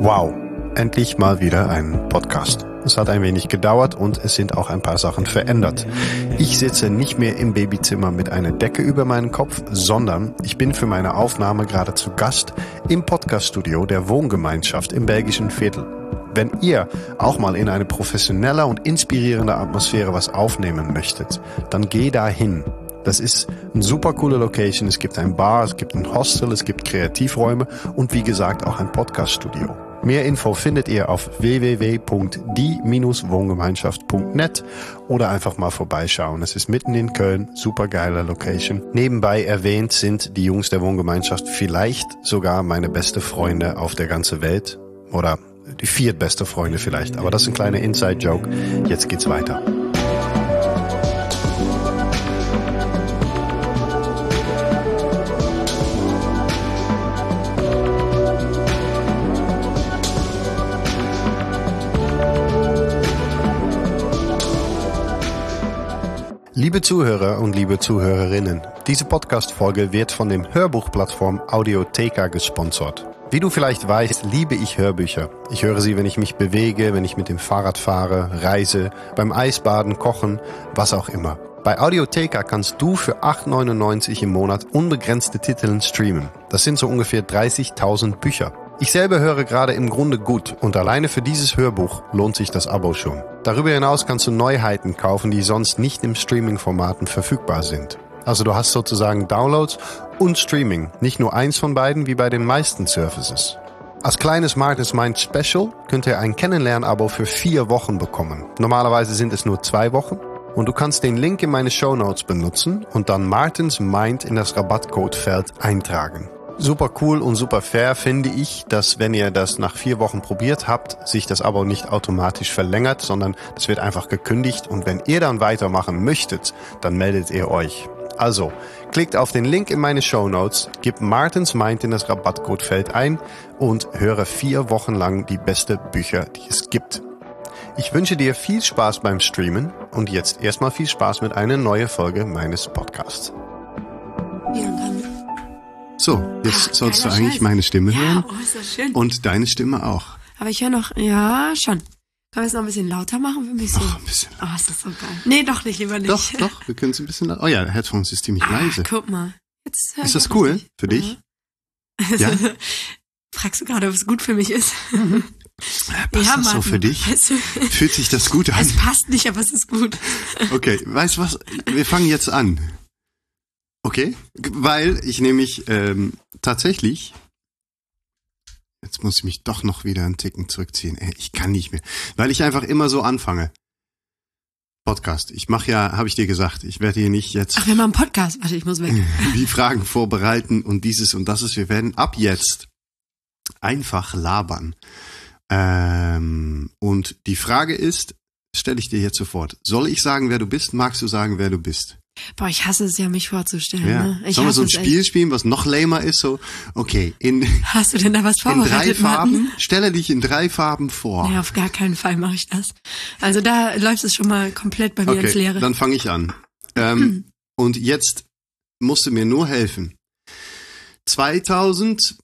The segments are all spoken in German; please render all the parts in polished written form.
Wow, endlich mal wieder ein Podcast. Es hat ein wenig gedauert und es sind auch ein paar Sachen verändert. Ich sitze nicht mehr im Babyzimmer mit einer Decke über meinen Kopf, sondern ich bin für meine Aufnahme gerade zu Gast im Podcaststudio der Wohngemeinschaft im belgischen Viertel. Wenn ihr auch mal in eine professionelle und inspirierende Atmosphäre was aufnehmen möchtet, dann geh da hin. Das ist eine super coole Location. Es gibt ein Bar, es gibt ein Hostel, es gibt Kreativräume und wie gesagt auch ein Podcaststudio. Mehr Info findet ihr auf www.die-wohngemeinschaft.net oder einfach mal vorbeischauen. Es ist mitten in Köln, super geile Location. Nebenbei erwähnt sind die Jungs der Wohngemeinschaft vielleicht sogar meine beste Freunde auf der ganzen Welt. Oder die viertbeste Freunde vielleicht. Aber das ist ein kleiner Inside-Joke. Jetzt geht's weiter. Liebe Zuhörer und liebe Zuhörerinnen, diese Podcast-Folge wird von dem Hörbuchplattform Audiotheka gesponsert. Wie du vielleicht weißt, liebe ich Hörbücher. Ich höre sie, wenn ich mich bewege, wenn ich mit dem Fahrrad fahre, reise, beim Eisbaden, kochen, was auch immer. Bei Audiotheka kannst du für 8,99 im Monat unbegrenzte Titel streamen. Das sind so ungefähr 30.000 Bücher. Ich selber höre gerade im Grunde gut und alleine für dieses Hörbuch lohnt sich das Abo schon. Darüber hinaus kannst du Neuheiten kaufen, die sonst nicht im Streaming-Formaten verfügbar sind. Also du hast sozusagen Downloads und Streaming, nicht nur eins von beiden wie bei den meisten Services. Als kleines Martins Mind Special könnt ihr ein Kennenlern-Abo für 4 Wochen bekommen. Normalerweise sind es nur 2 Wochen. Und du kannst den Link in meine Shownotes benutzen und dann Martins Mind in das Rabattcodefeld eintragen. Super cool und super fair finde ich, dass wenn ihr das nach 4 Wochen probiert habt, sich das Abo nicht automatisch verlängert, sondern das wird einfach gekündigt und wenn ihr dann weitermachen möchtet, dann meldet ihr euch. Also, klickt auf den Link in meine Shownotes, gebt Martins Mind in das Rabattcodefeld ein und höre 4 Wochen lang die besten Bücher, die es gibt. Ich wünsche dir viel Spaß beim Streamen und jetzt erstmal viel Spaß mit einer neuen Folge meines Podcasts. So, jetzt sollst du eigentlich meine Stimme hören. Oh, ist das schön. Und deine Stimme auch. Aber ich höre noch, ja, schon. Können wir es noch ein bisschen lauter machen für mich so? Ach, ein bisschen. Oh, ist das so geil. Nee, doch nicht, lieber nicht. Doch, wir können es ein bisschen lauter. Oh ja, Headphones ist ziemlich leise. Guck mal. Jetzt ist das cool für dich? Ja. Ja? Fragst du gerade, ob es gut für mich ist? Mhm. Passt das so für dich? Fühlt sich das gut an? Es passt nicht, aber es ist gut. Okay, weißt du was? Wir fangen jetzt an. Okay? Weil ich nämlich tatsächlich... Jetzt muss ich mich doch noch wieder einen Ticken zurückziehen. Ich kann nicht mehr. Weil ich einfach immer so anfange. Podcast. Ich mache ja, habe ich dir gesagt, ich werde hier nicht jetzt... Ach, wir machen einen Podcast. Warte, ich muss weg. Die Fragen vorbereiten und dieses und das ist. Wir werden ab jetzt einfach labern. Und die Frage ist, stelle ich dir jetzt sofort. Soll ich sagen, wer du bist? Magst du sagen, wer du bist? Boah, ich hasse es ja, mich vorzustellen. Ja. Ne? Sollen wir so ein Spiel spielen, was noch lamer ist? So, okay, hast du denn da was vorbereitet? In 3 Farben? Stelle dich in 3 Farben vor. Nee, auf gar keinen Fall mache ich das. Also da läuft es schon mal komplett bei mir ins Leere. Dann fange ich an. Und jetzt musst du mir nur helfen. 2015,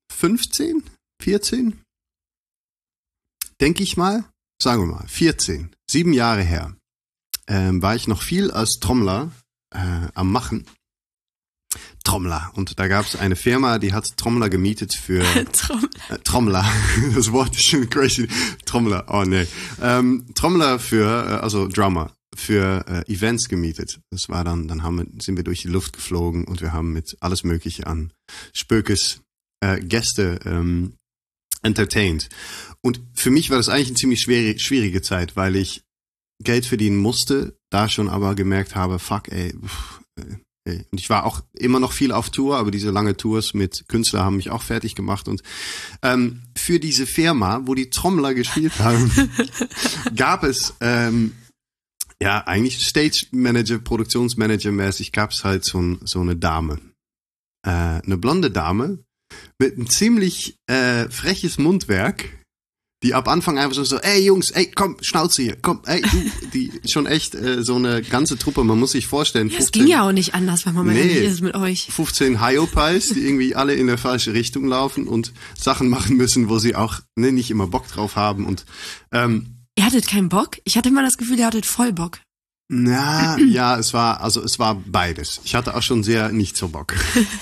14? Denke ich mal, sagen wir mal, 14, 7 Jahre her, war ich noch viel als Trommler am Machen. Trommler. Und da gab es eine Firma, die hat Trommler gemietet für... Trommler. Das Wort ist schon crazy. Trommler, oh nee. Trommler für, also Drummer, für Events gemietet. Das war dann sind wir durch die Luft geflogen und wir haben mit alles Mögliche an Spökes Gäste entertained. Und für mich war das eigentlich eine ziemlich schwierige Zeit, weil ich Geld verdienen musste, da schon aber gemerkt habe, fuck, ey. Und ich war auch immer noch viel auf Tour, aber diese lange Tours mit Künstlern haben mich auch fertig gemacht. Und für diese Firma, wo die Trommler gespielt haben, gab es ja eigentlich Stage Manager, Produktionsmanager mäßig, gab es halt so eine Dame. Eine blonde Dame mit ein ziemlich freches Mundwerk die ab Anfang einfach so, ey Jungs, ey komm, Schnauze hier, komm, ey du, die schon echt so eine ganze Truppe, man muss sich vorstellen. Ja, es ging ja auch nicht anders, wenn man mal ehrlich ist mit euch. 15 Hyopies, die irgendwie alle in der falsche Richtung laufen und Sachen machen müssen, wo sie auch nicht immer Bock drauf haben und Ihr hattet keinen Bock? Ich hatte immer das Gefühl, ihr hattet voll Bock. Ja, es war beides. Ich hatte auch schon sehr nicht so Bock.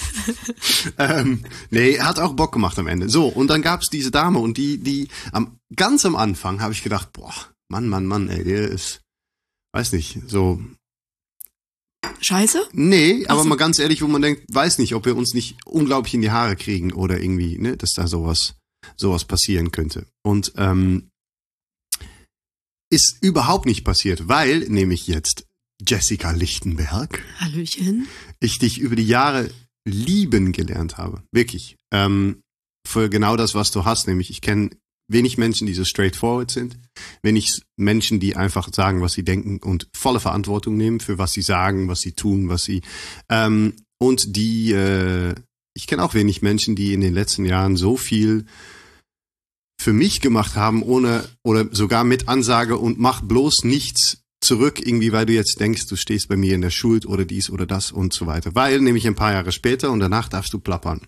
Hat auch Bock gemacht am Ende. So, und dann gab's diese Dame und die ganz am Anfang habe ich gedacht, boah, Mann, ey, der ist, weiß nicht, so. Scheiße? Nee, aber mal ganz ehrlich, wo man denkt, weiß nicht, ob wir uns nicht unglaublich in die Haare kriegen oder irgendwie, ne, dass da sowas passieren könnte. Und, ist überhaupt nicht passiert, weil nämlich jetzt Jessica Lichtenberg, Hallöchen, ich dich über die Jahre lieben gelernt habe. Wirklich. Für genau das, was du hast. Nämlich, ich kenne wenig Menschen, die so straightforward sind. Wenig Menschen, die einfach sagen, was sie denken und volle Verantwortung nehmen für was sie sagen, was sie tun, was sie und die ich kenne auch wenig Menschen, die in den letzten Jahren so viel für mich gemacht haben, ohne oder sogar mit Ansage und mach bloß nichts zurück, irgendwie, weil du jetzt denkst, du stehst bei mir in der Schuld oder dies oder das und so weiter. Weil nämlich ein paar Jahre später, und danach darfst du plappern,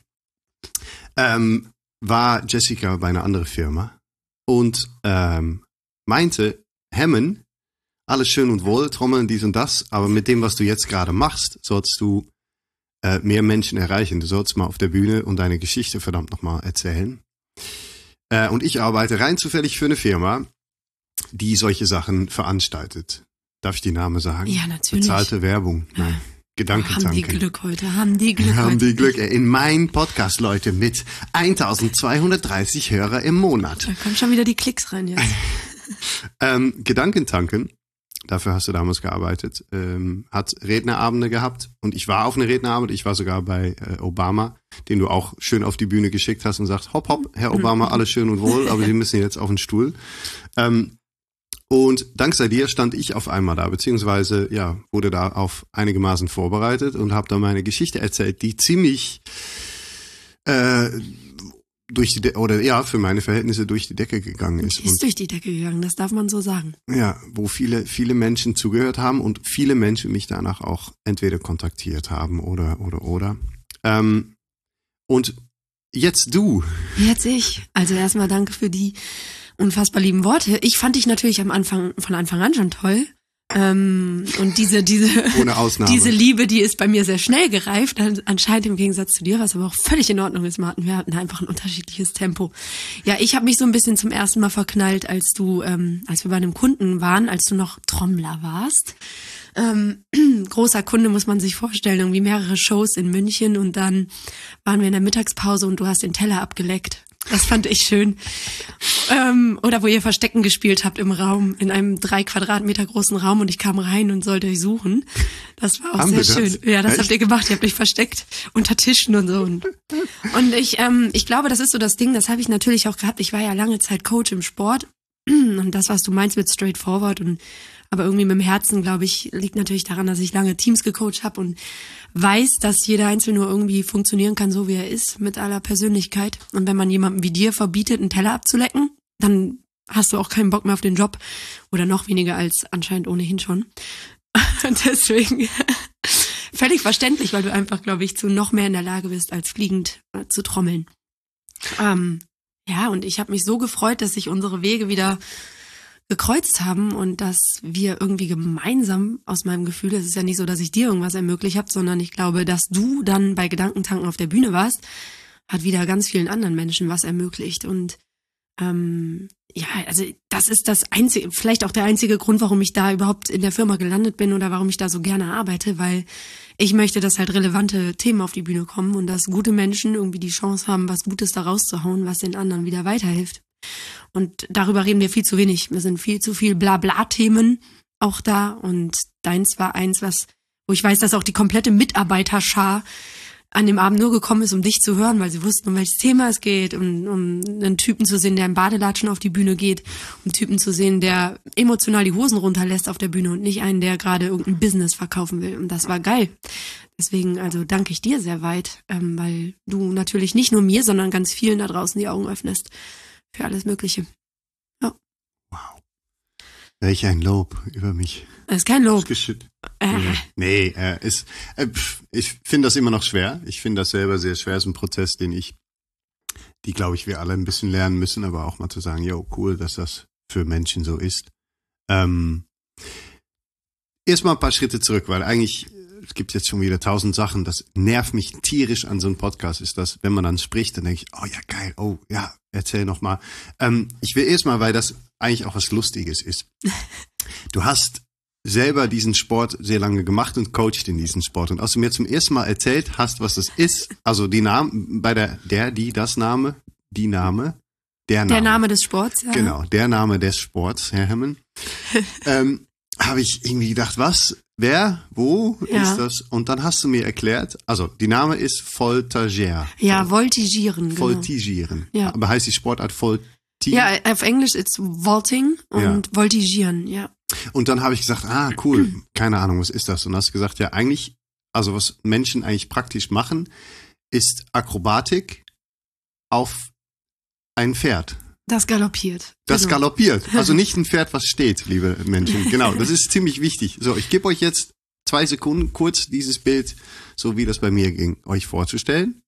war Jessica bei einer anderen Firma und meinte, Hemmen, alles schön und wohl, Trommeln, dies und das, aber mit dem, was du jetzt gerade machst, sollst du mehr Menschen erreichen. Du sollst mal auf der Bühne und deine Geschichte verdammt nochmal erzählen. Und ich arbeite rein zufällig für eine Firma, die solche Sachen veranstaltet. Darf ich die Namen sagen? Ja, natürlich. Bezahlte Werbung. Nein. Gedankentanken. Haben die Glück heute. In meinem Podcast, Leute, mit 1230 Hörer im Monat. Da kommen schon wieder die Klicks rein jetzt. Gedankentanken, dafür hast du damals gearbeitet, hat Rednerabende gehabt und ich war auf einer Rednerabend, ich war sogar bei Obama, den du auch schön auf die Bühne geschickt hast und sagst, hopp, hopp, Herr Obama, alles schön und wohl, aber Sie müssen jetzt auf den Stuhl. Und dank dir stand ich auf einmal da, beziehungsweise ja, wurde da auf einigermaßen vorbereitet und habe da meine Geschichte erzählt, die ziemlich für meine Verhältnisse durch die Decke gegangen ist. Ist durch die Decke gegangen, das darf man so sagen. Ja, wo viele Menschen zugehört haben und viele Menschen mich danach auch entweder kontaktiert haben oder. Und jetzt du. Jetzt ich. Also erstmal danke für die unfassbar lieben Worte. Ich fand dich natürlich von Anfang an schon toll. Und diese ohne Ausnahme. Diese Liebe, die ist bei mir sehr schnell gereift, anscheinend im Gegensatz zu dir, was aber auch völlig in Ordnung ist, Martin. Wir hatten einfach ein unterschiedliches Tempo. Ja, ich habe mich so ein bisschen zum ersten Mal verknallt, als wir bei einem Kunden waren, als du noch Trommler warst. Großer Kunde, muss man sich vorstellen, irgendwie mehrere Shows in München und dann waren wir in der Mittagspause und du hast den Teller abgeleckt. Das fand ich schön. Oder wo ihr Verstecken gespielt habt im Raum, in einem 3 Quadratmeter großen Raum und ich kam rein und sollte euch suchen. Das war auch sehr schön. Ja, das habt ihr gemacht. Ihr habt euch versteckt unter Tischen und so. Und ich glaube, das ist so das Ding, das habe ich natürlich auch gehabt. Ich war ja lange Zeit Coach im Sport und das, was du meinst mit straightforward aber irgendwie mit dem Herzen, glaube ich, liegt natürlich daran, dass ich lange Teams gecoacht habe und weiß, dass jeder Einzelne nur irgendwie funktionieren kann, so wie er ist, mit aller Persönlichkeit. Und wenn man jemandem wie dir verbietet, einen Teller abzulecken, dann hast du auch keinen Bock mehr auf den Job oder noch weniger als anscheinend ohnehin schon. Und deswegen völlig verständlich, weil du einfach, glaube ich, zu noch mehr in der Lage bist, als fliegend zu trommeln. Ja, und ich habe mich so gefreut, dass sich unsere Wege wieder gekreuzt haben und dass wir irgendwie gemeinsam, aus meinem Gefühl, es ist ja nicht so, dass ich dir irgendwas ermöglicht habe, sondern ich glaube, dass du dann bei Gedankentanken auf der Bühne warst, hat wieder ganz vielen anderen Menschen was ermöglicht. Und ja, also das ist das einzige, vielleicht auch der einzige Grund, warum ich da überhaupt in der Firma gelandet bin oder warum ich da so gerne arbeite, weil ich möchte, dass halt relevante Themen auf die Bühne kommen und dass gute Menschen irgendwie die Chance haben, was Gutes da rauszuhauen, was den anderen wieder weiterhilft. Und darüber reden wir viel zu wenig. Wir sind viel zu viel Blabla-Themen auch da. Und deins war eins, wo ich weiß, dass auch die komplette Mitarbeiterschar an dem Abend nur gekommen ist, um dich zu hören, weil sie wussten, um welches Thema es geht, um einen Typen zu sehen, der im Badelatschen auf die Bühne geht, um einen Typen zu sehen, der emotional die Hosen runterlässt auf der Bühne und nicht einen, der gerade irgendein Business verkaufen will. Und das war geil. Deswegen also danke ich dir sehr weit, weil du natürlich nicht nur mir, sondern ganz vielen da draußen die Augen öffnest für alles Mögliche. Welch ein Lob über mich. Das ist kein Lob. Nee, ich finde das immer noch schwer. Ich finde das selber sehr schwer. Es ist ein Prozess, die glaube ich, wir alle ein bisschen lernen müssen, aber auch mal zu sagen, jo, cool, dass das für Menschen so ist. Erstmal ein paar Schritte zurück, weil eigentlich, es gibt jetzt schon wieder 1000 Sachen, das nervt mich tierisch an so einem Podcast, ist das, wenn man dann spricht, dann denke ich, oh ja, geil, oh ja, erzähl nochmal. Ich will erstmal, weil das eigentlich auch was Lustiges ist. Du hast selber diesen Sport sehr lange gemacht und coacht in diesem Sport. Und als du mir zum ersten Mal erzählt hast, was das ist, also die Namen, der Name des Sports, ja. Genau, der Name des Sports, Herr Hemmen. Habe ich irgendwie gedacht, was, wer, wo ist das? Und dann hast du mir erklärt, also die Name ist Voltigeur. Ja, Voltigieren. Voltigieren. Genau. Ja. Aber heißt die Sportart Voltigieren? Ja, auf Englisch ist Vaulting und Voltigieren, ja. Und dann habe ich gesagt, cool, keine Ahnung, was ist das? Und hast gesagt, ja eigentlich, also was Menschen eigentlich praktisch machen, ist Akrobatik auf ein Pferd. Das galoppiert. Das galoppiert. Also nicht ein Pferd, was steht, liebe Menschen. Genau, das ist ziemlich wichtig. So, ich gebe euch jetzt 2 Sekunden kurz dieses Bild, so wie das bei mir ging, euch vorzustellen.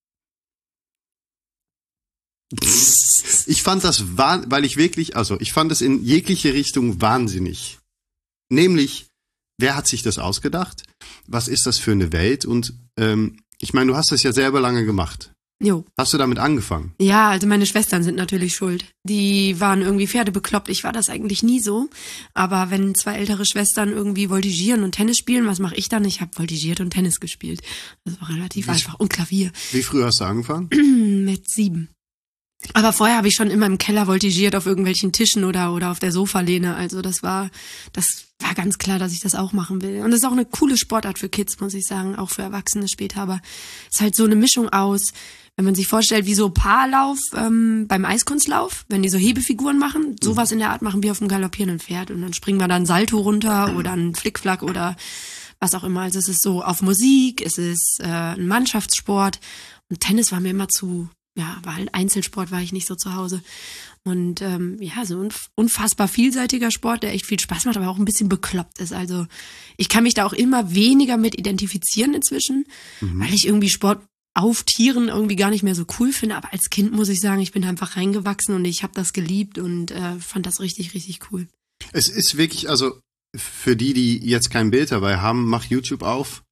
Ich fand das, weil ich wirklich, also ich fand das in jegliche Richtung wahnsinnig. Nämlich, wer hat sich das ausgedacht? Was ist das für eine Welt? Und ich meine, du hast das ja selber lange gemacht. Jo. Hast du damit angefangen? Ja, also meine Schwestern sind natürlich schuld. Die waren irgendwie pferdebekloppt. Ich war das eigentlich nie so. Aber wenn 2 ältere Schwestern irgendwie voltigieren und Tennis spielen, was mache ich dann? Ich habe voltigiert und Tennis gespielt. Das war relativ einfach. Und Klavier. Wie früh hast du angefangen? Mit 7. Aber vorher habe ich schon immer im Keller voltigiert auf irgendwelchen Tischen oder auf der Sofalehne. Also das war ganz klar, dass ich das auch machen will. Und das ist auch eine coole Sportart für Kids, muss ich sagen, auch für Erwachsene später. Aber es ist halt so eine Mischung aus, wenn man sich vorstellt, wie so Paarlauf beim Eiskunstlauf, wenn die so Hebefiguren machen, sowas in der Art machen wir auf dem galoppierenden Pferd. Und dann springen wir dann Salto runter oder einen Flickflack oder was auch immer. Also es ist so auf Musik, es ist ein Mannschaftssport. Und Tennis war mir immer war halt Einzelsport, war ich nicht so zu Hause. Und so ein unfassbar vielseitiger Sport, der echt viel Spaß macht, aber auch ein bisschen bekloppt ist. Also ich kann mich da auch immer weniger mit identifizieren inzwischen, weil ich irgendwie Sport auf Tieren irgendwie gar nicht mehr so cool finde. Aber als Kind muss ich sagen, ich bin da einfach reingewachsen und ich habe das geliebt und fand das richtig, richtig cool. Es ist wirklich, also für die jetzt kein Bild dabei haben, mach YouTube auf.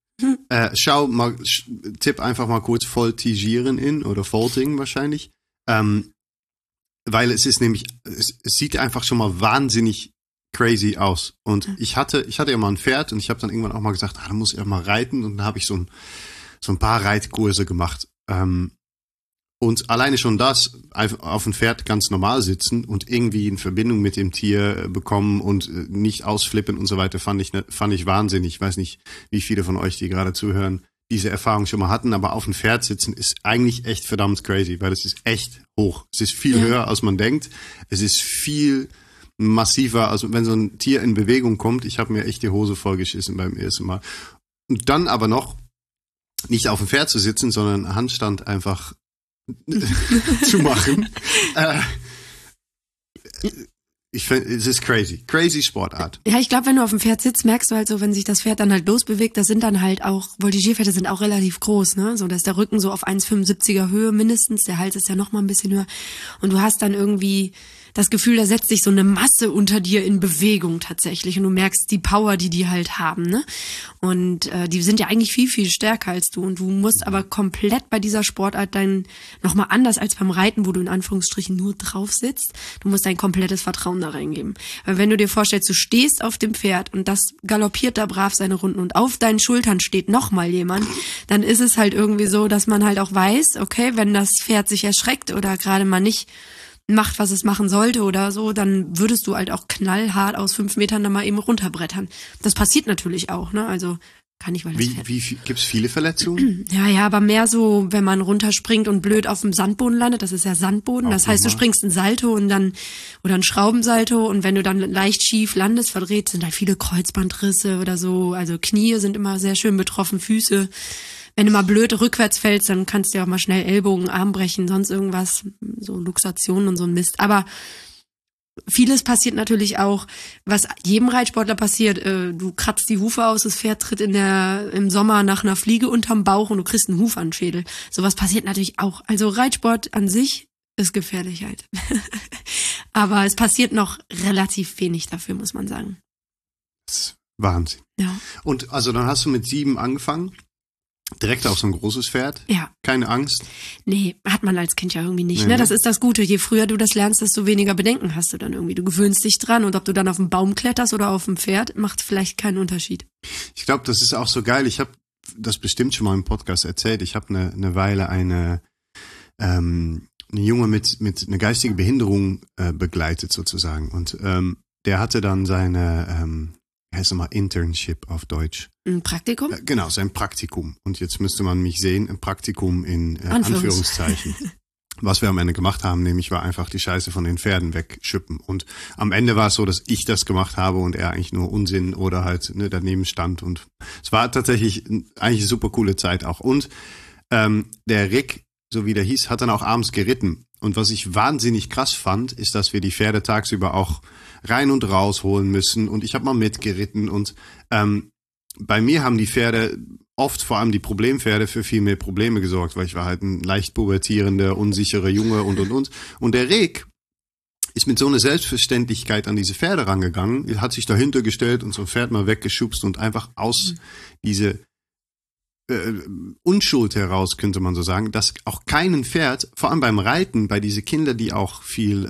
Tipp einfach mal kurz Voltigieren in oder Vaulting wahrscheinlich, weil es ist nämlich, es sieht einfach schon mal wahnsinnig crazy aus. Und ich hatte ja mal ein Pferd und ich habe dann irgendwann auch mal gesagt, da muss ich auch mal reiten und dann habe ich so ein paar Reitkurse gemacht. Und alleine schon das, auf dem Pferd ganz normal sitzen und irgendwie in Verbindung mit dem Tier bekommen und nicht ausflippen und so weiter, fand ich wahnsinnig. Ich weiß nicht, wie viele von euch, die gerade zuhören, diese Erfahrung schon mal hatten, aber auf dem Pferd sitzen ist eigentlich echt verdammt crazy, weil es ist echt hoch. Es ist viel höher, als man denkt. Es ist viel massiver, also wenn so ein Tier in Bewegung kommt, ich habe mir echt die Hose vollgeschissen beim ersten Mal. Und dann aber noch nicht auf dem Pferd zu sitzen, sondern Handstand einfach zu machen. Ich finde, es ist crazy Sportart. Ja, ich glaube, wenn du auf dem Pferd sitzt, merkst du halt so, wenn sich das Pferd dann halt losbewegt, das sind dann halt auch, Voltigierpferde sind auch relativ groß, ne? So, dass der Rücken so auf 1,75er Höhe mindestens, der Hals ist ja noch mal ein bisschen höher. Und du hast dann irgendwie das Gefühl, da setzt sich so eine Masse unter dir in Bewegung tatsächlich und du merkst die Power, die halt haben, ne? Und die sind ja eigentlich viel, viel stärker als du und du musst aber komplett bei dieser Sportart nochmal anders als beim Reiten, wo du in Anführungsstrichen nur drauf sitzt, du musst dein komplettes Vertrauen da reingeben. Weil wenn du dir vorstellst, du stehst auf dem Pferd und das galoppiert da brav seine Runden und auf deinen Schultern steht nochmal jemand, dann ist es halt irgendwie so, dass man halt auch weiß, okay, wenn das Pferd sich erschreckt oder gerade mal nicht macht, was es machen sollte oder so, dann würdest du halt auch knallhart aus 5 Metern dann mal eben runterbrettern. Das passiert natürlich auch, ne? Also kann ich, weil das Wie gibt's viele Verletzungen? Ja, aber mehr so, wenn man runterspringt und blöd auf dem Sandboden landet, das ist ja Sandboden, das heißt, du springst ein Salto und dann, oder ein Schraubensalto und wenn du dann leicht schief landest, verdreht, sind halt viele Kreuzbandrisse oder so, also Knie sind immer sehr schön betroffen, Füße. Wenn du mal blöd rückwärts fällst, dann kannst du ja auch mal schnell Ellbogen, Arm brechen, sonst irgendwas, so Luxationen und so ein Mist. Aber Vieles passiert natürlich auch, was jedem Reitsportler passiert. Du kratzt die Hufe aus, das Pferd tritt im Sommer nach einer Fliege unterm Bauch und du kriegst einen Huf an den Schädel. Sowas passiert natürlich auch. Also Reitsport an sich ist gefährlich halt. Aber es passiert noch relativ wenig dafür, muss man sagen. Das ist Wahnsinn. Ja. Und also dann hast du mit 7 angefangen, direkt auf so ein großes Pferd? Ja. Keine Angst? Nee, hat man als Kind ja irgendwie nicht. Nee, Ne? Das ist das Gute. Je früher du das lernst, desto weniger Bedenken hast du dann irgendwie. Du gewöhnst dich dran und ob du dann auf dem Baum kletterst oder auf dem Pferd, macht vielleicht keinen Unterschied. Ich glaube, das ist auch so geil. Ich habe das bestimmt schon mal im Podcast erzählt. Ich habe eine Weile eine Junge mit einer geistigen Behinderung begleitet sozusagen. Und der hatte dann seine, heißt nochmal Internship auf Deutsch. Ein Praktikum? Genau, sein Praktikum. Und jetzt müsste man mich sehen, ein Praktikum in Anführungszeichen. Was wir am Ende gemacht haben, nämlich war einfach die Scheiße von den Pferden wegschippen. Und am Ende war es so, dass ich das gemacht habe und er eigentlich nur Unsinn oder halt daneben stand. Und es war tatsächlich eigentlich eine super coole Zeit auch. Und der Rick, so wie der hieß, hat dann auch abends geritten. Und was ich wahnsinnig krass fand, ist, dass wir die Pferde tagsüber auch rein und raus holen müssen. Und ich habe mal mitgeritten. Und bei mir haben die Pferde oft, vor allem die Problempferde, für viel mehr Probleme gesorgt, weil ich war halt ein leicht pubertierender, unsicherer Junge und. Und der Rick ist mit so einer Selbstverständlichkeit an diese Pferde rangegangen, hat sich dahinter gestellt und so ein Pferd mal weggeschubst und einfach aus diese Unschuld heraus, könnte man so sagen, dass auch keinem Pferd, vor allem beim Reiten, bei diese Kinder, die auch viel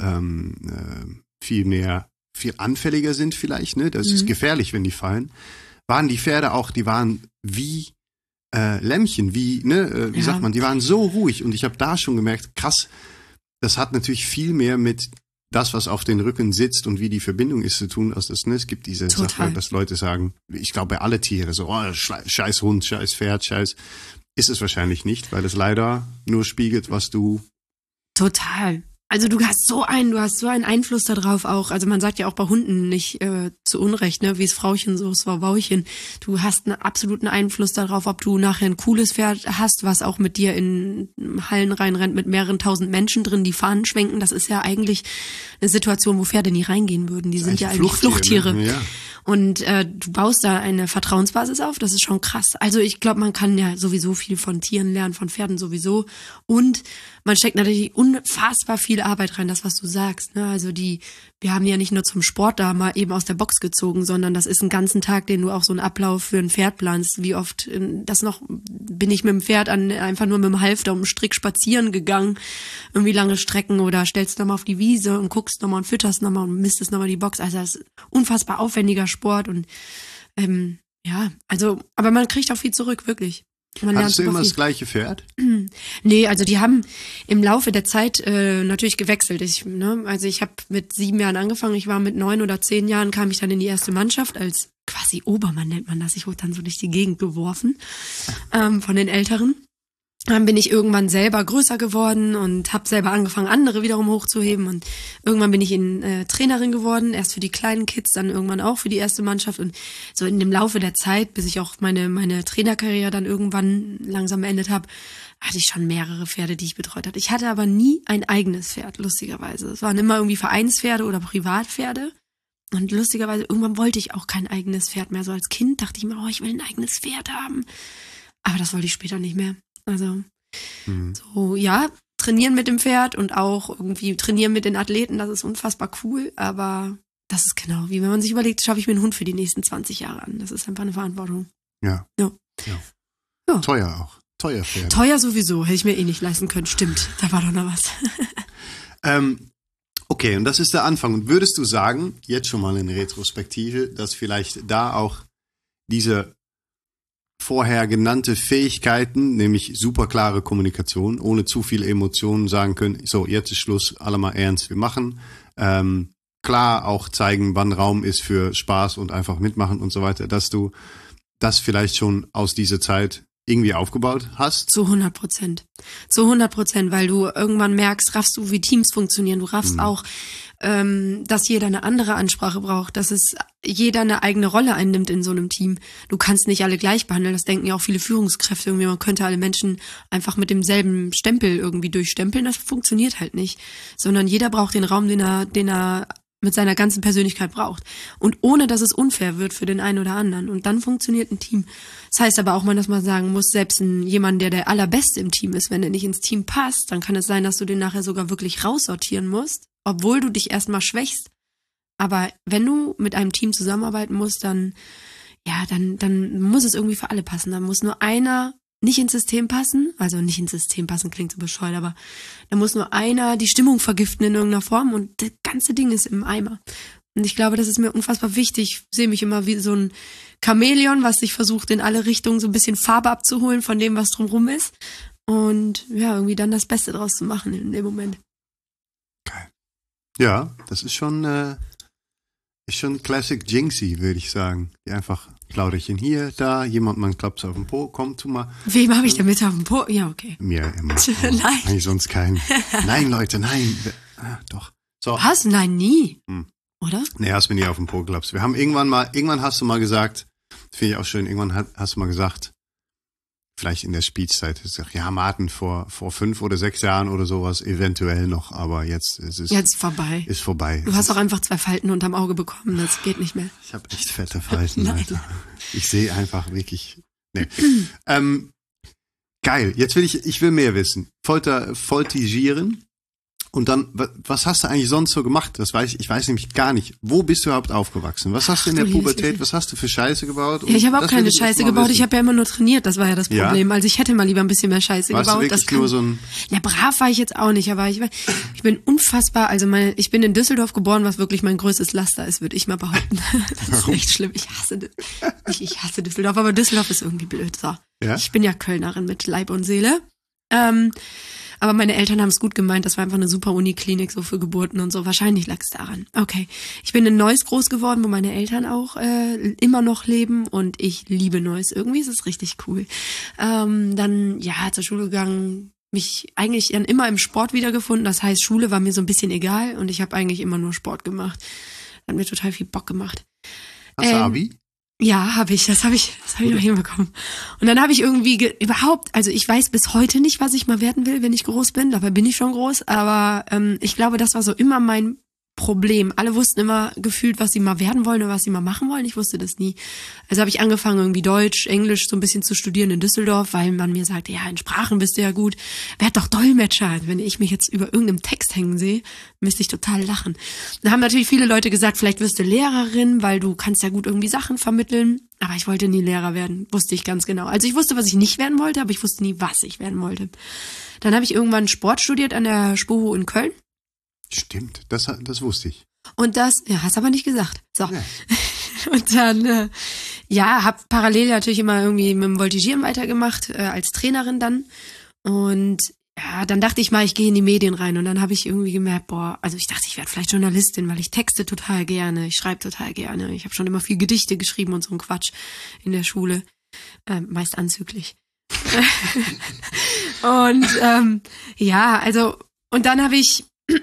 anfälliger sind vielleicht, ne, das ist gefährlich, wenn die fallen, waren die Pferde auch, die waren wie Lämmchen, wie sagt man, die waren so ruhig und ich habe da schon gemerkt, krass, das hat natürlich viel mehr mit das, was auf den Rücken sitzt und wie die Verbindung ist zu tun, als das, ne? Es gibt diese Sache, dass Leute sagen, ich glaube bei alle Tiere so, oh, scheiß Hund, scheiß Pferd, ist es wahrscheinlich nicht, weil es leider nur spiegelt, was du. Total. Also du hast so einen Einfluss darauf auch. Also man sagt ja auch bei Hunden nicht zu Unrecht, ne, wie es Frauchen, so es war Bauchen. Du hast einen absoluten Einfluss darauf, ob du nachher ein cooles Pferd hast, was auch mit dir in Hallen reinrennt mit mehreren tausend Menschen drin, die Fahnen schwenken. Das ist ja eigentlich eine Situation, wo Pferde nie reingehen würden. Die sind ja eigentlich Fluchttiere. Ne? Ja. Und du baust da eine Vertrauensbasis auf, das ist schon krass. Also ich glaube, man kann ja sowieso viel von Tieren lernen, von Pferden sowieso. Und man steckt natürlich unfassbar viel Arbeit rein, das, was du sagst. Ne? Also wir haben ja nicht nur zum Sport da mal eben aus der Box gezogen, sondern das ist einen ganzen Tag, den du auch so einen Ablauf für ein Pferd planst. Wie oft bin ich mit dem Pferd einfach nur mit dem Halfter um den Strick spazieren gegangen, irgendwie lange Strecken oder stellst nochmal auf die Wiese und guckst nochmal und fütterst nochmal und misstest nochmal die Box. Also das ist unfassbar aufwendiger Sport und aber man kriegt auch viel zurück, wirklich. Hattest du immer das gleiche Pferd? Nee, also die haben im Laufe der Zeit natürlich gewechselt. Also ich habe mit 7 Jahren angefangen, ich war mit 9 oder 10 Jahren, kam ich dann in die erste Mannschaft als quasi Obermann nennt man das. Ich wurde dann so durch die Gegend geworfen von den Älteren. Dann bin ich irgendwann selber größer geworden und habe selber angefangen, andere wiederum hochzuheben. Und irgendwann bin ich Trainerin geworden, erst für die kleinen Kids, dann irgendwann auch für die erste Mannschaft. Und so in dem Laufe der Zeit, bis ich auch meine Trainerkarriere dann irgendwann langsam beendet habe, hatte ich schon mehrere Pferde, die ich betreut hatte. Ich hatte aber nie ein eigenes Pferd, lustigerweise. Es waren immer irgendwie Vereinspferde oder Privatpferde. Und lustigerweise, irgendwann wollte ich auch kein eigenes Pferd mehr. So als Kind dachte ich mir, ich will ein eigenes Pferd haben. Aber das wollte ich später nicht mehr. Also trainieren mit dem Pferd und auch irgendwie trainieren mit den Athleten, das ist unfassbar cool, aber das ist genau wie wenn man sich überlegt, schaffe ich mir einen Hund für die nächsten 20 Jahre an. Das ist einfach eine Verantwortung. Ja. Teuer auch. Teuer Pferd. Teuer sowieso, hätte ich mir nicht leisten können. Stimmt, da war doch noch was. Okay, und das ist der Anfang. Und würdest du sagen, jetzt schon mal in Retrospektive, dass vielleicht da auch diese vorher genannte Fähigkeiten, nämlich super klare Kommunikation, ohne zu viel Emotionen sagen können, so, jetzt ist Schluss, alle mal ernst, wir machen. Klar auch zeigen, wann Raum ist für Spaß und einfach mitmachen und so weiter, dass du das vielleicht schon aus dieser Zeit irgendwie aufgebaut hast? Zu 100%. Zu 100%, weil du irgendwann merkst, raffst du, wie Teams funktionieren. Du raffst auch, dass jeder eine andere Ansprache braucht, dass es jeder eine eigene Rolle einnimmt in so einem Team. Du kannst nicht alle gleich behandeln. Das denken ja auch viele Führungskräfte irgendwie. Man könnte alle Menschen einfach mit demselben Stempel irgendwie durchstempeln. Das funktioniert halt nicht. Sondern jeder braucht den Raum, den er mit seiner ganzen Persönlichkeit braucht. Und ohne, dass es unfair wird für den einen oder anderen. Und dann funktioniert ein Team. Das heißt aber auch mal, dass man sagen muss, selbst jemand, der Allerbeste im Team ist, wenn der nicht ins Team passt, dann kann es sein, dass du den nachher sogar wirklich raussortieren musst, obwohl du dich erstmal schwächst. Aber wenn du mit einem Team zusammenarbeiten musst, dann muss es irgendwie für alle passen. Dann muss nur einer nicht ins System passen, also nicht ins System passen klingt so bescheuert, aber da muss nur einer die Stimmung vergiften in irgendeiner Form und das ganze Ding ist im Eimer. Und ich glaube, das ist mir unfassbar wichtig. Ich sehe mich immer wie so ein Chamäleon, was sich versucht, in alle Richtungen so ein bisschen Farbe abzuholen von dem, was drumherum ist. Und ja, irgendwie dann das Beste draus zu machen in dem Moment. Geil. Ja, das ist schon Classic Jinxie, würde ich sagen. Die einfach Plauderchen hier, da, man klappt auf den Po, komm, tu mal. Wem habe ich damit auf den Po? Ja, okay. Mir immer. Nein. Eigentlich sonst keinen. Nein, Leute, nein. Doch. So. Was? Nein, nie. Oder? Nee, hast mir nie auf den Po geklappt. Wir haben irgendwann hast du mal gesagt, finde ich auch schön, irgendwann hast du mal gesagt, vielleicht in der Speechzeit, ja, Martin, vor 5 oder 6 Jahren oder sowas, eventuell noch, aber jetzt ist es. Jetzt vorbei. Ist vorbei. Du hast auch einfach 2 Falten unterm Auge bekommen, das geht nicht mehr. Ich habe echt fette Falten, Alter. Ich sehe einfach wirklich, nee. Geil, jetzt ich will mehr wissen. Voltigieren. Und dann, was hast du eigentlich sonst so gemacht? Ich weiß nämlich gar nicht. Wo bist du überhaupt aufgewachsen? Was hast du in der Pubertät? Was hast du für Scheiße gebaut? Ja, ich habe auch keine Scheiße gebaut. Ich habe ja immer nur trainiert. Das war ja das Problem. Ja? Also ich hätte mal lieber ein bisschen mehr Scheiße Warst gebaut. Du wirklich nur so ein... Ja, brav war ich jetzt auch nicht. Aber ich bin unfassbar, also ich bin in Düsseldorf geboren, was wirklich mein größtes Laster ist, würde ich mal behaupten. Das ist echt schlimm. Ich hasse Düsseldorf, aber Düsseldorf ist irgendwie blöd. So. Ja? Ich bin ja Kölnerin mit Leib und Seele. Aber meine Eltern haben es gut gemeint, das war einfach eine super Uniklinik so für Geburten und so. Wahrscheinlich lag es daran. Okay, ich bin in Neuss groß geworden, wo meine Eltern auch immer noch leben und ich liebe Neuss. Irgendwie ist es richtig cool. Dann, ja, zur Schule gegangen, mich eigentlich dann immer im Sport wiedergefunden. Das heißt, Schule war mir so ein bisschen egal und ich habe eigentlich immer nur Sport gemacht. Hat mir total viel Bock gemacht. Hast du Abi? Ja, habe ich. Das habe ich noch hinbekommen. Und dann habe ich irgendwie also ich weiß bis heute nicht, was ich mal werden will, wenn ich groß bin. Dabei bin ich schon groß. Aber ich glaube, das war so immer mein Problem. Alle wussten immer gefühlt, was sie mal werden wollen oder was sie mal machen wollen. Ich wusste das nie. Also habe ich angefangen, irgendwie Deutsch, Englisch so ein bisschen zu studieren in Düsseldorf, weil man mir sagte, ja, in Sprachen bist du ja gut. Werd doch Dolmetscher. Wenn ich mich jetzt über irgendeinem Text hängen sehe, müsste ich total lachen. Da haben natürlich viele Leute gesagt, vielleicht wirst du Lehrerin, weil du kannst ja gut irgendwie Sachen vermitteln. Aber ich wollte nie Lehrer werden, wusste ich ganz genau. Also ich wusste, was ich nicht werden wollte, aber ich wusste nie, was ich werden wollte. Dann habe ich irgendwann Sport studiert an der SPOHO in Köln. Stimmt, das wusste ich. Und hast aber nicht gesagt. So. Ja. Und dann, hab parallel natürlich immer irgendwie mit dem Voltigieren weitergemacht, als Trainerin dann. Und ja, dann dachte ich mal, ich gehe in die Medien rein. Und dann habe ich irgendwie gemerkt, ich dachte, ich werde vielleicht Journalistin, weil ich texte total gerne, ich schreibe total gerne. Ich habe schon immer viel Gedichte geschrieben und so ein Quatsch in der Schule. Meist anzüglich. Und und dann habe ich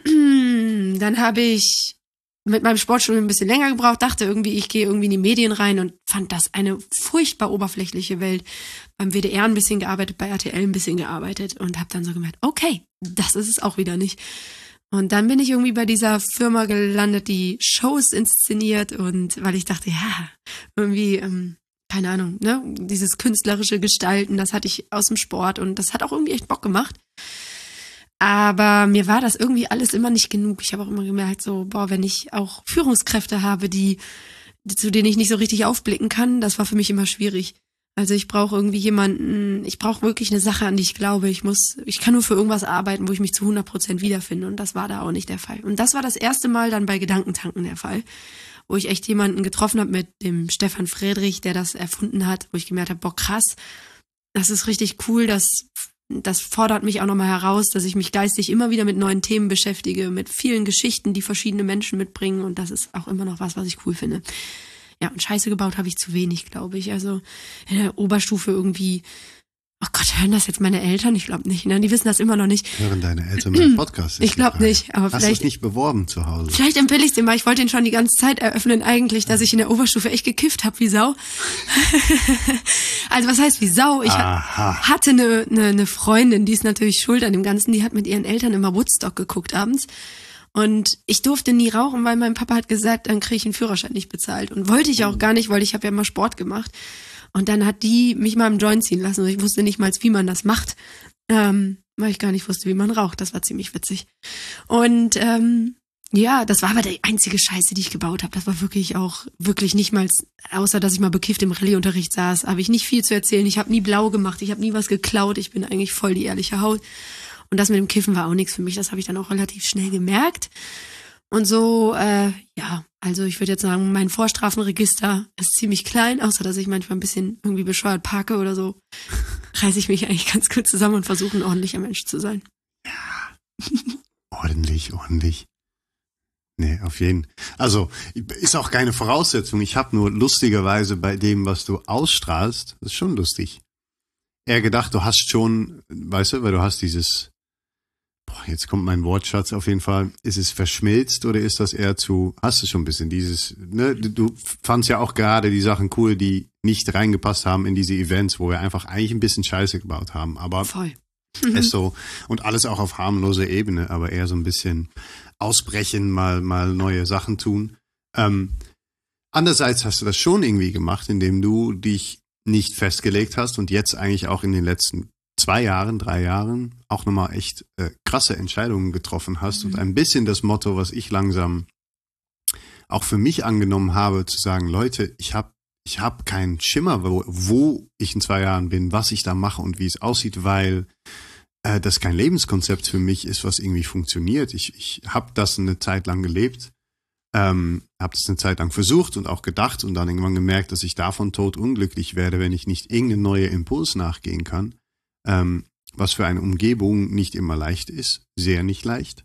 mit meinem Sportstudium ein bisschen länger gebraucht, dachte irgendwie, ich gehe irgendwie in die Medien rein und fand das eine furchtbar oberflächliche Welt. Beim WDR ein bisschen gearbeitet, bei RTL ein bisschen gearbeitet und habe dann so gemerkt, okay, das ist es auch wieder nicht. Und dann bin ich irgendwie bei dieser Firma gelandet, die Shows inszeniert und weil ich dachte, ja, irgendwie, keine Ahnung, ne, dieses künstlerische Gestalten, das hatte ich aus dem Sport und das hat auch irgendwie echt Bock gemacht. Aber mir war das irgendwie alles immer nicht genug. Ich habe auch immer gemerkt, so, wenn ich auch Führungskräfte habe, zu denen ich nicht so richtig aufblicken kann, das war für mich immer schwierig. Also ich brauche irgendwie ich brauche wirklich eine Sache, an die ich glaube. Ich kann nur für irgendwas arbeiten, wo ich mich zu 100% wiederfinde. Und das war da auch nicht der Fall. Und das war das erste Mal dann bei Gedankentanken der Fall, wo ich echt jemanden getroffen habe mit dem Stefan Friedrich, der das erfunden hat, wo ich gemerkt habe, krass, das ist richtig cool, das fordert mich auch nochmal heraus, dass ich mich geistig immer wieder mit neuen Themen beschäftige, mit vielen Geschichten, die verschiedene Menschen mitbringen und das ist auch immer noch was ich cool finde. Ja, und Scheiße gebaut habe ich zu wenig, glaube ich. Also in der Oberstufe irgendwie, oh Gott, hören das jetzt meine Eltern? Ich glaube nicht, ne? Die wissen das immer noch nicht. Hören deine Eltern meinen Podcast? Ich glaube nicht, aber vielleicht... Hast du es nicht beworben zu Hause? Vielleicht empfehle ich es dir mal. Ich wollte ihn schon die ganze Zeit eröffnen eigentlich, dass ich in der Oberstufe echt gekifft habe wie Sau. Also was heißt wie Sau? Ich hatte eine Freundin, die ist natürlich schuld an dem Ganzen, die hat mit ihren Eltern immer Woodstock geguckt abends. Und ich durfte nie rauchen, weil mein Papa hat gesagt, dann kriege ich einen Führerschein nicht bezahlt. Und wollte ich auch gar nicht, weil ich habe ja immer Sport gemacht. Und dann hat die mich mal im Joint ziehen lassen. Und ich wusste nicht mal, wie man das macht, weil ich gar nicht wusste, wie man raucht. Das war ziemlich witzig. Und ja, das war aber die einzige Scheiße, die ich gebaut habe. Das war wirklich nicht mal, außer dass ich mal bekifft im Rallyeunterricht saß, habe ich nicht viel zu erzählen. Ich habe nie blau gemacht, ich habe nie was geklaut. Ich bin eigentlich voll die ehrliche Haut. Und das mit dem Kiffen war auch nichts für mich. Das habe ich dann auch relativ schnell gemerkt. Und so, ja, also ich würde jetzt sagen, mein Vorstrafenregister ist ziemlich klein, außer dass ich manchmal ein bisschen irgendwie bescheuert parke oder so. Reiße ich mich eigentlich ganz gut zusammen und versuche ein ordentlicher Mensch zu sein. Ja, ordentlich. Nee, auf jeden Fall. Also, ist auch keine Voraussetzung. Ich habe nur lustigerweise bei dem, was du ausstrahlst, das ist schon lustig, eher gedacht, du hast schon, weißt du, weil du hast dieses, jetzt kommt mein Wortschatz auf jeden Fall, ist es verschmilzt oder ist das eher hast du schon ein bisschen dieses, ne, du fandst ja auch gerade die Sachen cool, die nicht reingepasst haben in diese Events, wo wir einfach eigentlich ein bisschen Scheiße gebaut haben, aber voll. Ist so, und alles auch auf harmloser Ebene, aber eher so ein bisschen ausbrechen, mal neue Sachen tun. Andererseits hast du das schon irgendwie gemacht, indem du dich nicht festgelegt hast und jetzt eigentlich auch in den letzten 3 Jahren auch nochmal echt krasse Entscheidungen getroffen hast und ein bisschen das Motto, was ich langsam auch für mich angenommen habe, zu sagen, Leute, ich hab keinen Schimmer, wo ich in 2 Jahren bin, was ich da mache und wie es aussieht, weil das kein Lebenskonzept für mich ist, was irgendwie funktioniert. Ich habe das eine Zeit lang gelebt, habe das eine Zeit lang versucht und auch gedacht und dann irgendwann gemerkt, dass ich davon totunglücklich werde, wenn ich nicht irgendeinen neuen Impuls nachgehen kann, was für eine Umgebung nicht immer leicht ist, sehr nicht leicht.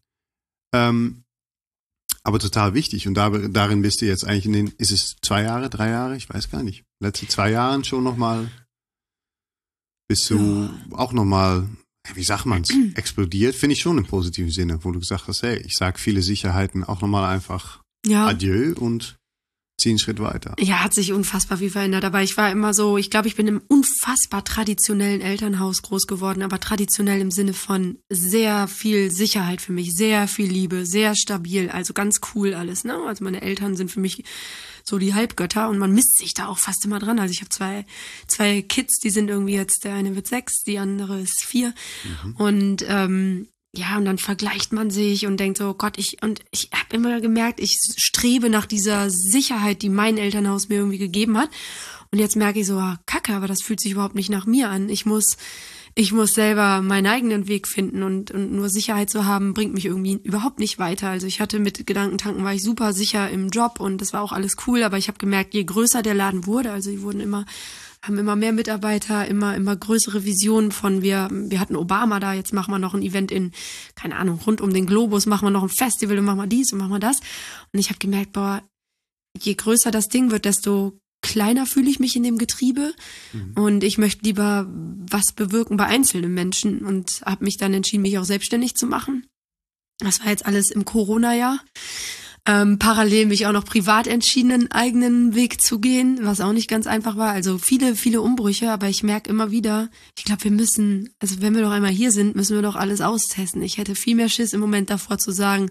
Aber total wichtig. Und darin bist du jetzt eigentlich ist es 2 Jahre, 3 Jahre? Ich weiß gar nicht. Letzte 2 Jahren schon nochmal, bist du auch nochmal, wie sagt man's, explodiert, finde ich schon im positiven Sinne, wo du gesagt hast, hey, ich sag viele Sicherheiten auch nochmal einfach Adieu und zieh einen Schritt weiter. Ja, hat sich unfassbar viel verändert. Aber ich war immer so, ich glaube, ich bin im unfassbar traditionellen Elternhaus groß geworden, aber traditionell im Sinne von sehr viel Sicherheit für mich, sehr viel Liebe, sehr stabil, also ganz cool alles, ne? Also meine Eltern sind für mich so die Halbgötter und man misst sich da auch fast immer dran. Also ich habe zwei Kids, die sind irgendwie jetzt, der eine wird 6, die andere ist 4 und ja, und dann vergleicht man sich und denkt so, oh Gott, ich habe immer gemerkt, ich strebe nach dieser Sicherheit, die mein Elternhaus mir irgendwie gegeben hat. Und jetzt merke ich so, Kacke, aber das fühlt sich überhaupt nicht nach mir an. Ich muss selber meinen eigenen Weg finden und nur Sicherheit zu haben, bringt mich irgendwie überhaupt nicht weiter. Also ich hatte mit Gedankentanken, war ich super sicher im Job und das war auch alles cool, aber ich habe gemerkt, je größer der Laden wurde, also die haben immer mehr Mitarbeiter, immer größere Visionen von wir hatten Obama da, jetzt machen wir noch ein Event keine Ahnung, rund um den Globus, machen wir noch ein Festival und machen wir dies und machen wir das. Und ich habe gemerkt, je größer das Ding wird, desto kleiner fühle ich mich in dem Getriebe und ich möchte lieber was bewirken bei einzelnen Menschen und habe mich dann entschieden, mich auch selbstständig zu machen. Das war jetzt alles im Corona-Jahr. Parallel mich auch noch privat entschieden, einen eigenen Weg zu gehen, was auch nicht ganz einfach war. Also viele, viele Umbrüche, aber ich merke immer wieder, ich glaube, wenn wir doch einmal hier sind, müssen wir doch alles austesten. Ich hätte viel mehr Schiss im Moment davor zu sagen,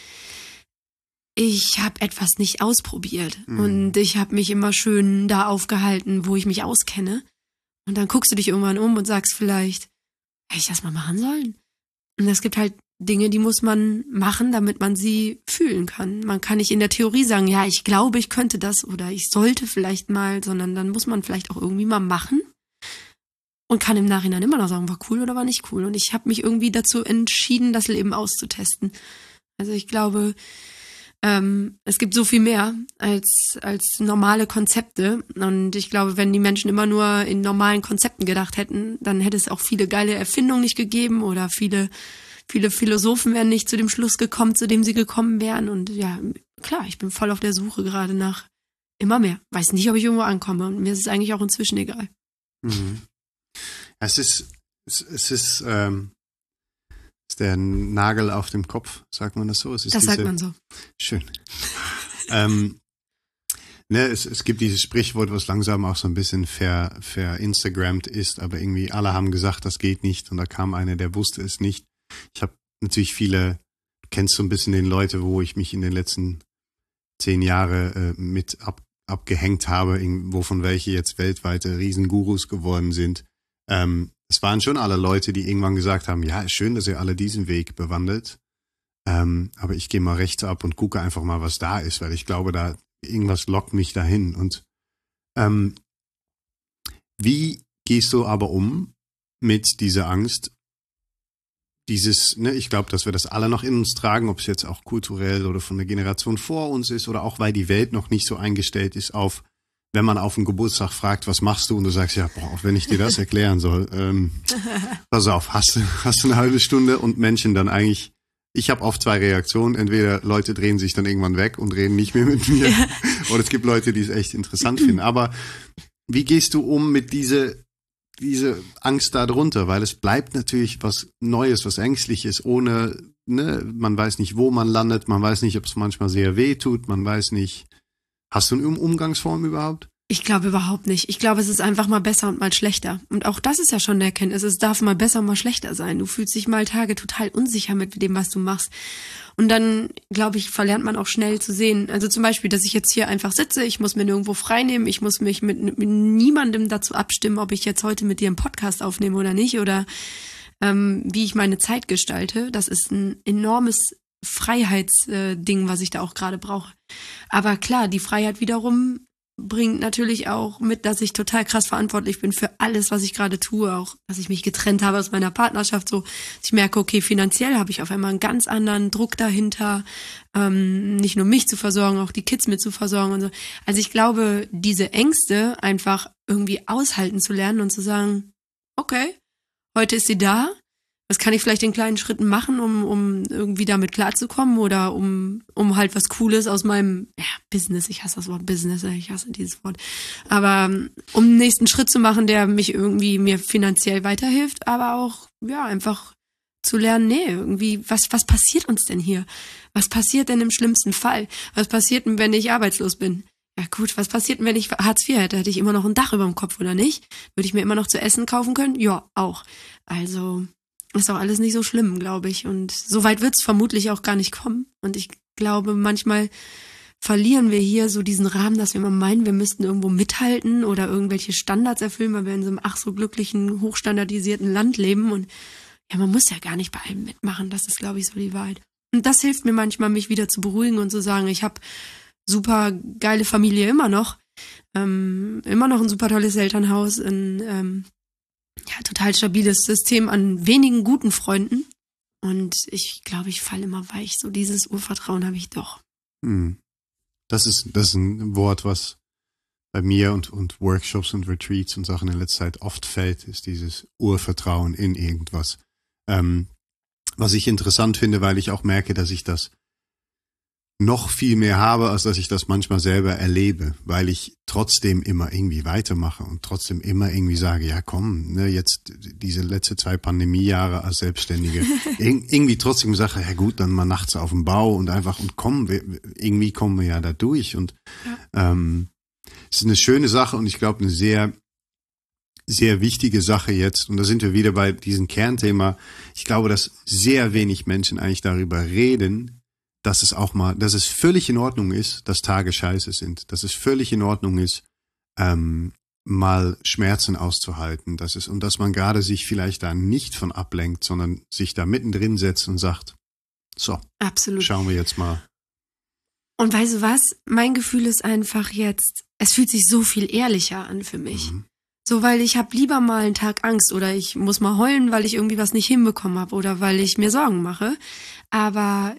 ich habe etwas nicht ausprobiert und ich habe mich immer schön da aufgehalten, wo ich mich auskenne. Und dann guckst du dich irgendwann um und sagst vielleicht, hätte ich das mal machen sollen? Und es gibt halt Dinge, die muss man machen, damit man sie fühlen kann. Man kann nicht in der Theorie sagen, ja, ich glaube, ich könnte das oder ich sollte vielleicht mal, sondern dann muss man vielleicht auch irgendwie mal machen und kann im Nachhinein immer noch sagen, war cool oder war nicht cool. Und ich habe mich irgendwie dazu entschieden, das Leben auszutesten. Also ich glaube, es gibt so viel mehr als normale Konzepte. Und ich glaube, wenn die Menschen immer nur in normalen Konzepten gedacht hätten, dann hätte es auch viele geile Erfindungen nicht gegeben oder viele Philosophen wären nicht zu dem Schluss gekommen, zu dem sie gekommen wären. Und ja, klar, ich bin voll auf der Suche gerade nach immer mehr. Weiß nicht, ob ich irgendwo ankomme. Und mir ist es eigentlich auch inzwischen egal. Es ist der Nagel auf dem Kopf, sagt man das so? Sagt man so. Schön. Es gibt dieses Sprichwort, was langsam auch so ein bisschen verinstagrammt ist, aber irgendwie alle haben gesagt, das geht nicht und da kam einer, der wusste es nicht. Ich habe natürlich viele kennst so ein bisschen den Leute, wo ich mich in den letzten 10 Jahre mit abgehängt habe, wovon welche jetzt weltweite Riesengurus geworden sind. Es waren schon alle Leute, die irgendwann gesagt haben, ja, ist schön, dass ihr alle diesen Weg bewandelt, aber ich gehe mal rechts ab und gucke einfach mal, was da ist, weil ich glaube, da irgendwas lockt mich dahin. Und wie gehst du aber um mit dieser Angst? Ich glaube, dass wir das alle noch in uns tragen, ob es jetzt auch kulturell oder von der Generation vor uns ist oder auch, weil die Welt noch nicht so eingestellt ist auf, wenn man auf dem Geburtstag fragt, was machst du? Und du sagst, ja, auch wenn ich dir das erklären soll, pass auf, hast du eine halbe Stunde und Menschen dann eigentlich, ich habe oft 2 Reaktionen, entweder Leute drehen sich dann irgendwann weg und reden nicht mehr mit mir oder es gibt Leute, die es echt interessant finden. Aber wie gehst du um mit diese Angst darunter, weil es bleibt natürlich was Neues, was Ängstliches, ohne, man weiß nicht, wo man landet, man weiß nicht, ob es manchmal sehr weh tut, man weiß nicht, hast du eine Umgangsform überhaupt? Ich glaube überhaupt nicht. Ich glaube, es ist einfach mal besser und mal schlechter. Und auch das ist ja schon eine Erkenntnis. Es darf mal besser und mal schlechter sein. Du fühlst dich mal Tage total unsicher mit dem, was du machst. Und dann, glaube ich, verlernt man auch schnell zu sehen. Also zum Beispiel, dass ich jetzt hier einfach sitze, ich muss mir nirgendwo frei nehmen, ich muss mich mit niemandem dazu abstimmen, ob ich jetzt heute mit dir einen Podcast aufnehme oder nicht oder wie ich meine Zeit gestalte. Das ist ein enormes Freiheitsding, was ich da auch gerade brauche. Aber klar, die Freiheit wiederum bringt natürlich auch mit, dass ich total krass verantwortlich bin für alles, was ich gerade tue, auch, dass ich mich getrennt habe aus meiner Partnerschaft, so, ich merke, okay, finanziell habe ich auf einmal einen ganz anderen Druck dahinter, nicht nur mich zu versorgen, auch die Kids mit zu versorgen und so. Also ich glaube, diese Ängste einfach irgendwie aushalten zu lernen und zu sagen, okay, heute ist sie da, was kann ich vielleicht in kleinen Schritten machen, um irgendwie damit klarzukommen oder um halt was Cooles aus meinem Business, ich hasse das Wort Business, ich hasse dieses Wort, aber um den nächsten Schritt zu machen, der mich irgendwie mir finanziell weiterhilft, aber auch einfach zu lernen, irgendwie, was passiert uns denn hier? Was passiert denn im schlimmsten Fall? Was passiert denn, wenn ich arbeitslos bin? Ja gut, was passiert denn, wenn ich Hartz IV hätte? Hätte ich immer noch ein Dach über dem Kopf oder nicht? Würde ich mir immer noch zu essen kaufen können? Ja, auch. Also ist auch alles nicht so schlimm, glaube ich. Und so weit wird es vermutlich auch gar nicht kommen. Und ich glaube, manchmal verlieren wir hier so diesen Rahmen, dass wir immer meinen, wir müssten irgendwo mithalten oder irgendwelche Standards erfüllen, weil wir in so einem ach so glücklichen, hochstandardisierten Land leben. Und ja, man muss ja gar nicht bei allem mitmachen. Das ist, glaube ich, so die Wahrheit. Und das hilft mir manchmal, mich wieder zu beruhigen und zu sagen, ich habe super geile Familie immer noch ein super tolles Elternhaus, ein total stabiles System an wenigen guten Freunden. Und ich glaube, ich falle immer weich. So dieses Urvertrauen habe ich doch. Das ist ein Wort, was bei mir und Workshops und Retreats und Sachen in letzter Zeit oft fällt, ist dieses Urvertrauen in irgendwas. Was ich interessant finde, weil ich auch merke, dass ich das noch viel mehr habe, als dass ich das manchmal selber erlebe, weil ich trotzdem immer irgendwie weitermache und trotzdem immer irgendwie sage, ja komm, jetzt diese letzten 2 Pandemiejahre als Selbstständige, irgendwie trotzdem sage, ja gut, dann mal nachts auf dem Bau und irgendwie kommen wir ja da durch und es ist eine schöne Sache und ich glaube eine sehr, sehr wichtige Sache jetzt und da sind wir wieder bei diesem Kernthema. Ich glaube, dass sehr wenig Menschen eigentlich darüber reden, dass es völlig in Ordnung ist, dass Tage scheiße sind, dass es völlig in Ordnung ist, mal Schmerzen auszuhalten, und dass man gerade sich vielleicht da nicht von ablenkt, sondern sich da mittendrin setzt und sagt, so, absolut. Schauen wir jetzt mal. Und weißt du was? Mein Gefühl ist einfach jetzt, es fühlt sich so viel ehrlicher an für mich. So, weil ich habe lieber mal einen Tag Angst oder ich muss mal heulen, weil ich irgendwie was nicht hinbekommen habe oder weil ich mir Sorgen mache. Aber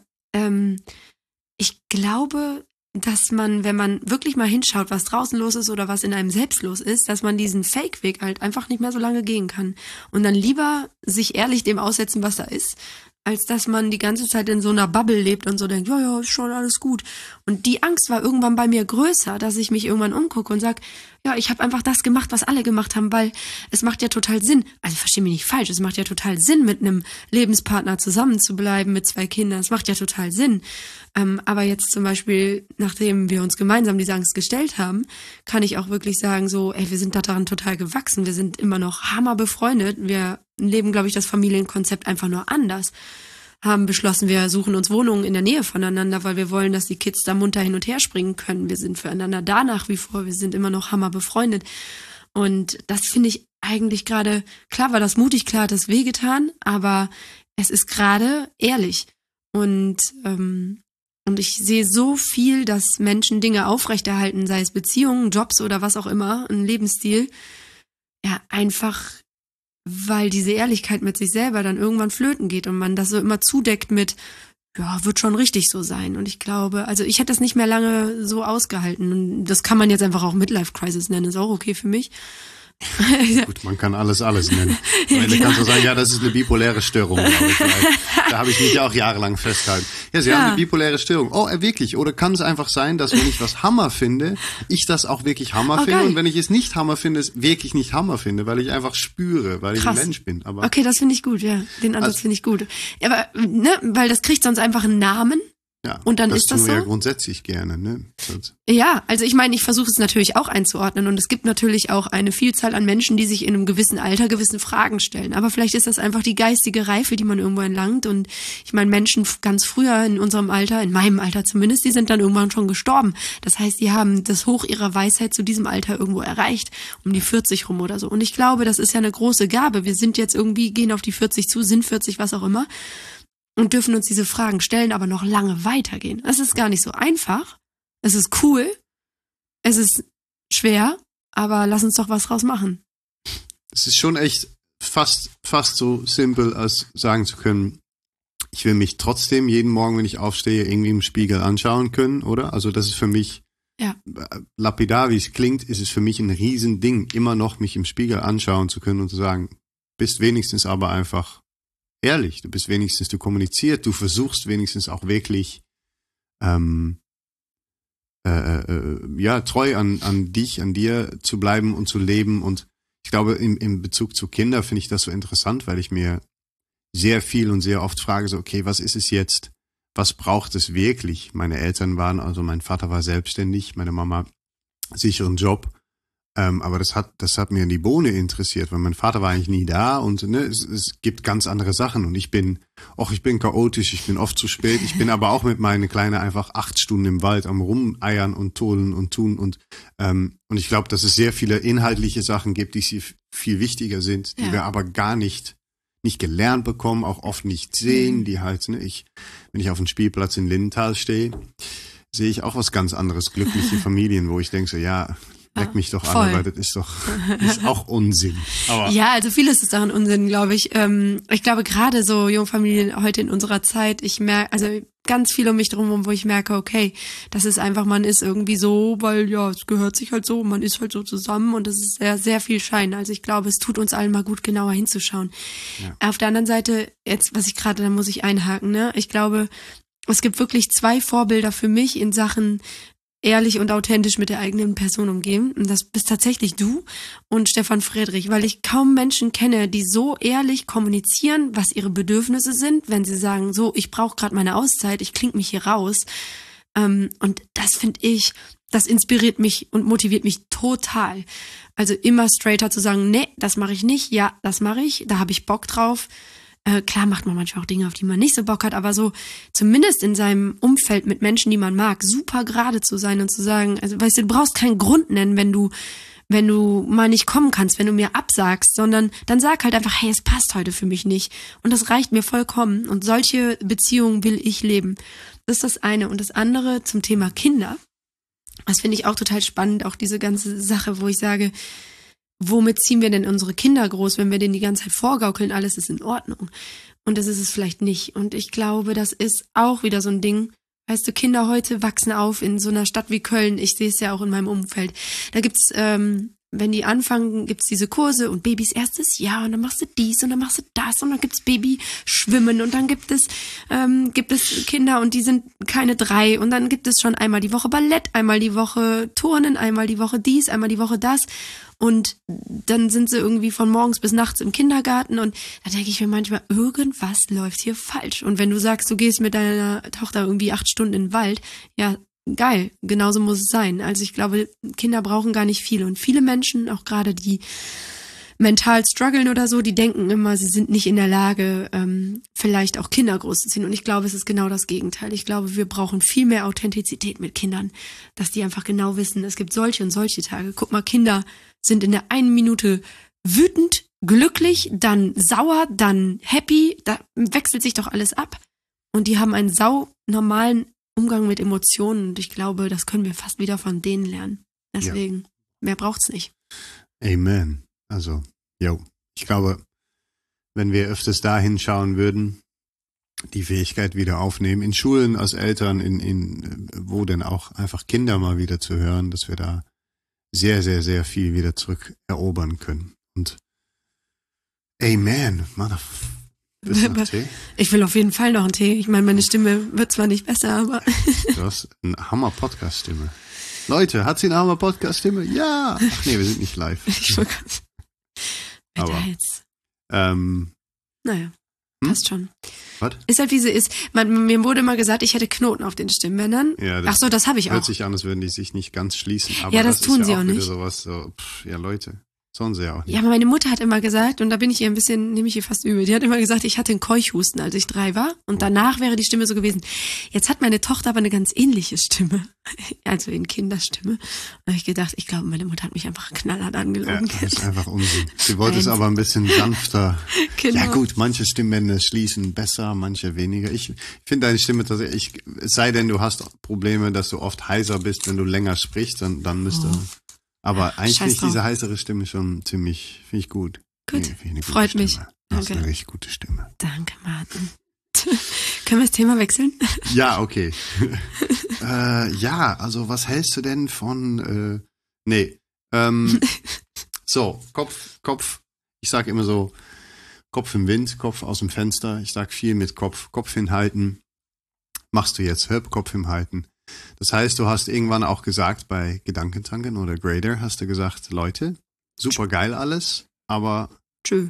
ich glaube, dass man, wenn man wirklich mal hinschaut, was draußen los ist oder was in einem selbst los ist, dass man diesen Fake-Weg halt einfach nicht mehr so lange gehen kann. Und dann lieber sich ehrlich dem aussetzen, was da ist, als dass man die ganze Zeit in so einer Bubble lebt und so denkt, ja, ist schon alles gut. Und die Angst war irgendwann bei mir größer, dass ich mich irgendwann umgucke und sage, ja, ich habe einfach das gemacht, was alle gemacht haben, weil es macht ja total Sinn, also versteh mich nicht falsch, es macht ja total Sinn, mit einem Lebenspartner zusammen zu bleiben, mit 2 Kindern, es macht ja total Sinn. Aber jetzt zum Beispiel, nachdem wir uns gemeinsam diese Angst gestellt haben, kann ich auch wirklich sagen, so, wir sind daran total gewachsen, wir sind immer noch hammer befreundet, wir leben, glaube ich, das Familienkonzept einfach nur anders. haben beschlossen, wir suchen uns Wohnungen in der Nähe voneinander, weil wir wollen, dass die Kids da munter hin und her springen können. Wir sind füreinander da nach wie vor, wir sind immer noch hammer befreundet. Und das finde ich eigentlich gerade, klar war das mutig, klar hat das wehgetan, aber es ist gerade ehrlich. Und ich sehe so viel, dass Menschen Dinge aufrechterhalten, sei es Beziehungen, Jobs oder was auch immer, ein Lebensstil, ja, einfach weil diese Ehrlichkeit mit sich selber dann irgendwann flöten geht und man das so immer zudeckt mit, ja, wird schon richtig so sein. Und ich glaube, also ich hätte das nicht mehr lange so ausgehalten. Und das kann man jetzt einfach auch Midlife-Crisis nennen, ist auch okay für mich. Gut, man kann alles nennen. Ja, du kannst du sagen, ja, das ist eine bipoläre Störung. Da habe ich mich ja auch jahrelang festgehalten. Ja, Sie haben eine bipoläre Störung. Oh, wirklich? Oder kann es einfach sein, dass wenn ich was Hammer finde, ich das auch wirklich Hammer finde? Geil. Und wenn ich es nicht Hammer finde, es wirklich nicht Hammer finde, weil ich einfach spüre, weil ich ein Mensch bin. Aber okay, das finde ich gut, ja. Den Ansatz finde ich gut. Aber, ne, weil das kriegt sonst einfach einen Namen. Ja, und dann ist das so. Das tun wir ja grundsätzlich gerne, ne? Ja, also ich meine, ich versuche es natürlich auch einzuordnen und es gibt natürlich auch eine Vielzahl an Menschen, die sich in einem gewissen Alter gewissen Fragen stellen. Aber vielleicht ist das einfach die geistige Reife, die man irgendwo erlangt. Und ich meine, Menschen ganz früher in unserem Alter, in meinem Alter zumindest, die sind dann irgendwann schon gestorben. Das heißt, die haben das Hoch ihrer Weisheit zu diesem Alter irgendwo erreicht, um die 40 rum oder so. Und ich glaube, das ist ja eine große Gabe. Wir sind jetzt irgendwie, gehen auf die 40 zu, sind 40, was auch immer. Und dürfen uns diese Fragen stellen, aber noch lange weitergehen. Es ist gar nicht so einfach. Es ist cool. Es ist schwer, aber lass uns doch was draus machen. Es ist schon echt fast so simpel, als sagen zu können, ich will mich trotzdem jeden Morgen, wenn ich aufstehe, irgendwie im Spiegel anschauen können, oder? Also das ist für mich, lapidar wie es klingt, ist es für mich ein Riesending, immer noch mich im Spiegel anschauen zu können und zu sagen, bist wenigstens aber einfach ehrlich, du kommunizierst, du versuchst wenigstens auch wirklich treu an dir zu bleiben und zu leben. Und ich glaube, im Bezug zu Kindern finde ich das so interessant, weil ich mir sehr viel und sehr oft frage, so, okay, was ist es jetzt? Was braucht es wirklich? Meine Eltern mein Vater war selbstständig, meine Mama sicheren Job. Aber das hat mir in die Bohne interessiert, weil mein Vater war eigentlich nie da und es gibt ganz andere Sachen und ich bin chaotisch, ich bin oft zu spät, ich bin aber auch mit meinen Kleinen einfach 8 Stunden im Wald am Rumeiern und tolen und tun und ich glaube, dass es sehr viele inhaltliche Sachen gibt, die viel wichtiger sind, die wir aber gar nicht gelernt bekommen, auch oft nicht sehen, die halt, wenn ich auf dem Spielplatz in Lindenthal stehe, sehe ich auch was ganz anderes, glückliche Familien, wo ich denke so, ja, leck mich doch an, weil das ist auch Unsinn. Aber ja, also vieles ist daran Unsinn, glaube ich. Ich glaube, gerade so Jungfamilien heute in unserer Zeit, ich merke, also ganz viel um mich drum, wo ich merke, okay, das ist einfach, man ist irgendwie so, weil ja, es gehört sich halt so, man ist halt so zusammen und das ist sehr, sehr viel Schein. Also ich glaube, es tut uns allen mal gut, genauer hinzuschauen. Ja. Auf der anderen Seite, jetzt, da muss ich einhaken, ne? Ich glaube, es gibt wirklich 2 Vorbilder für mich in Sachen ehrlich und authentisch mit der eigenen Person umgehen. Und das bist tatsächlich du und Stefan Friedrich, weil ich kaum Menschen kenne, die so ehrlich kommunizieren, was ihre Bedürfnisse sind, wenn sie sagen, so, ich brauche gerade meine Auszeit, ich klinge mich hier raus. Und das finde ich, das inspiriert mich und motiviert mich total. Also immer straighter zu sagen, nee, das mache ich nicht, ja, das mache ich, da habe ich Bock drauf. Klar macht man manchmal auch Dinge, auf die man nicht so Bock hat, aber so zumindest in seinem Umfeld mit Menschen, die man mag, super gerade zu sein und zu sagen, also weißt du brauchst keinen Grund nennen, wenn du mal nicht kommen kannst, wenn du mir absagst, sondern dann sag halt einfach, hey, es passt heute für mich nicht. Und das reicht mir vollkommen. Und solche Beziehungen will ich leben. Das ist das eine. Und das andere zum Thema Kinder. Das finde ich auch total spannend, auch diese ganze Sache, wo ich sage, womit ziehen wir denn unsere Kinder groß, wenn wir denen die ganze Zeit vorgaukeln, alles ist in Ordnung. Und das ist es vielleicht nicht. Und ich glaube, das ist auch wieder so ein Ding. Weißt du, Kinder heute wachsen auf in so einer Stadt wie Köln. Ich sehe es ja auch in meinem Umfeld. Da gibt's, wenn die anfangen, gibt's diese Kurse und Babys erstes Jahr und dann machst du dies und dann machst du das und dann gibt's Babyschwimmen und dann gibt es Kinder und die sind keine 3 und dann gibt es schon einmal die Woche Ballett, einmal die Woche Turnen, einmal die Woche dies, einmal die Woche das. Und dann sind sie irgendwie von morgens bis nachts im Kindergarten und da denke ich mir manchmal, irgendwas läuft hier falsch. Und wenn du sagst, du gehst mit deiner Tochter irgendwie 8 Stunden in den Wald, ja, geil, genauso muss es sein. Also ich glaube, Kinder brauchen gar nicht viel. Und viele Menschen, auch gerade die mental strugglen oder so, die denken immer, sie sind nicht in der Lage, vielleicht auch Kinder großzuziehen. Und ich glaube, es ist genau das Gegenteil. Ich glaube, wir brauchen viel mehr Authentizität mit Kindern, dass die einfach genau wissen, es gibt solche und solche Tage. Guck mal, Kinder sind in der einen Minute wütend, glücklich, dann sauer, dann happy, da wechselt sich doch alles ab. Und die haben einen normalen Umgang mit Emotionen. Und ich glaube, das können wir fast wieder von denen lernen. Deswegen, mehr braucht's nicht. Amen. Also, ich glaube, wenn wir öfters da hinschauen würden, die Fähigkeit wieder aufnehmen, in Schulen als Eltern, wo denn auch einfach Kinder mal wieder zu hören, dass wir da sehr, sehr, sehr viel wieder zurück erobern können. Und Amen. Willst du noch Tee? Ich will auf jeden Fall noch einen Tee. Ich meine, meine Stimme wird zwar nicht besser, aber... Du hast eine Hammer-Podcast-Stimme. Leute, hat sie eine Hammer-Podcast-Stimme? Ja! Ach nee, wir sind nicht live. Ich wollte aber jetzt. Naja, passt schon. Was? Ist halt wie sie ist. Mir wurde mal gesagt, ich hätte Knoten auf den Stimmbändern. Ja, ach so, das habe ich auch. Hört sich an, als würden die sich nicht ganz schließen. Aber ja, das tun sie auch nicht. Sowas, Leute, sollen sie ja auch nicht. Ja, aber meine Mutter hat immer gesagt, und da bin ich ihr ein bisschen, nehme ich ihr fast übel, die hat immer gesagt, ich hatte einen Keuchhusten, als ich 3 war. Und danach wäre die Stimme so gewesen. Jetzt hat meine Tochter aber eine ganz ähnliche Stimme. Also in Kinderstimme. Und da habe ich gedacht, ich glaube, meine Mutter hat mich einfach knallhart angelogen. Ja, das ist einfach Unsinn. Sie wollte es aber ein bisschen sanfter. Genau. Ja gut, manche Stimmbänder schließen besser, manche weniger. Ich finde deine Stimme tatsächlich, es sei denn, du hast Probleme, dass du oft heiser bist, wenn du länger sprichst, dann müsste... Aber eigentlich finde ich diese heisere Stimme schon finde ich gut. Gut, freut mich. Du hast eine richtig gute Stimme. Danke, Martin. Können wir das Thema wechseln? Ja, okay. Also was hältst du denn von, so, Kopf, ich sage immer so, Kopf im Wind, Kopf aus dem Fenster. Ich sage viel mit Kopf hinhalten. Machst du jetzt, Kopf hinhalten. Das heißt, du hast irgendwann auch gesagt, bei Gedankentanken oder Grader, hast du gesagt, Leute, super geil alles, aber tschö.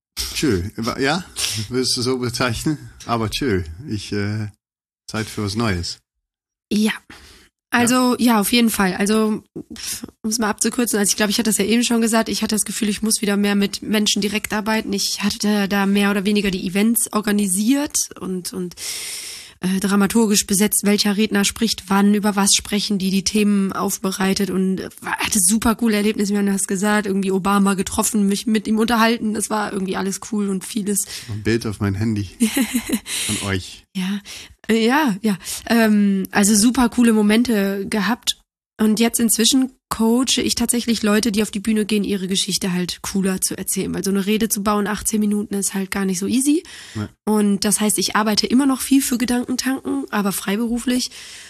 Ja, würdest du so bezeichnen? Aber tschö, Zeit für was Neues. Ja, also ja, auf jeden Fall. Also, um es mal abzukürzen, also ich glaube, ich hatte das ja eben schon gesagt, ich hatte das Gefühl, ich muss wieder mehr mit Menschen direkt arbeiten. Ich hatte da mehr oder weniger die Events organisiert und dramaturgisch besetzt, welcher Redner spricht wann, über was sprechen die Themen aufbereitet und hatte super coole Erlebnisse, wir haben das gesagt, irgendwie Obama getroffen, mich mit ihm unterhalten, das war irgendwie alles cool und vieles. Ein Bild auf mein Handy von euch. Ja, also super coole Momente gehabt und jetzt inzwischen coache ich tatsächlich Leute, die auf die Bühne gehen, ihre Geschichte halt cooler zu erzählen. Weil so eine Rede zu bauen, 18 Minuten, ist halt gar nicht so easy. Ja. Und das heißt, ich arbeite immer noch viel für Gedankentanken, aber freiberuflich.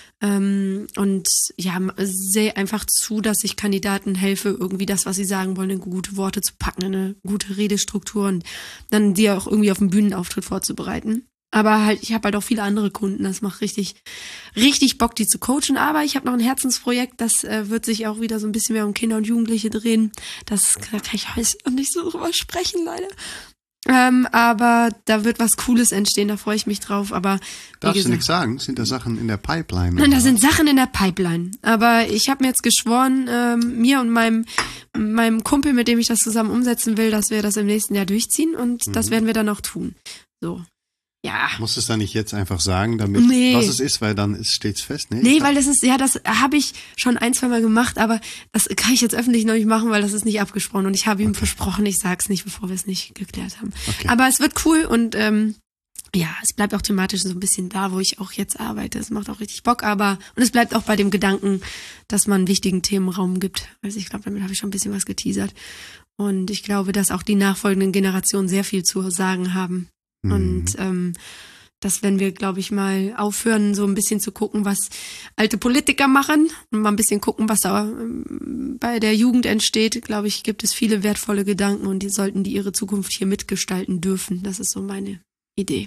Und ja, sehe einfach zu, dass ich Kandidaten helfe, irgendwie das, was sie sagen wollen, in gute Worte zu packen, eine gute Redestruktur und dann die auch irgendwie auf den Bühnenauftritt vorzubereiten. Aber halt, ich habe halt auch viele andere Kunden, das macht richtig Bock, die zu coachen. Aber ich habe noch ein Herzensprojekt, das wird sich auch wieder so ein bisschen mehr um Kinder und Jugendliche drehen. Da kann ich heute noch nicht so drüber sprechen, leider. Aber da wird was Cooles entstehen, da freue ich mich drauf. Aber darfst du nichts sagen? Sind da Sachen in der Pipeline? Nein, da sind Sachen in der Pipeline. Aber ich habe mir jetzt geschworen, mir und meinem Kumpel, mit dem ich das zusammen umsetzen will, dass wir das im nächsten Jahr durchziehen. Und das werden wir dann auch tun. So. Ja. Musst du es dann nicht jetzt einfach sagen, damit was es ist, weil dann steht's fest, ne? Nee, weil das habe ich schon 1-2 Mal gemacht, aber das kann ich jetzt öffentlich noch nicht machen, weil das ist nicht abgesprochen und ich habe ihm versprochen, ich sag's nicht, bevor wir es nicht geklärt haben. Okay. Aber es wird cool und es bleibt auch thematisch so ein bisschen da, wo ich auch jetzt arbeite. Es macht auch richtig Bock, und es bleibt auch bei dem Gedanken, dass man wichtigen Themen Raum gibt. Also ich glaube, damit habe ich schon ein bisschen was geteasert. Und ich glaube, dass auch die nachfolgenden Generationen sehr viel zu sagen haben. Und dass wenn wir, glaube ich, mal aufhören, so ein bisschen zu gucken, was alte Politiker machen und mal ein bisschen gucken, was da bei der Jugend entsteht, glaube ich, gibt es viele wertvolle Gedanken und die sollten ihre Zukunft hier mitgestalten dürfen. Das ist so meine Idee.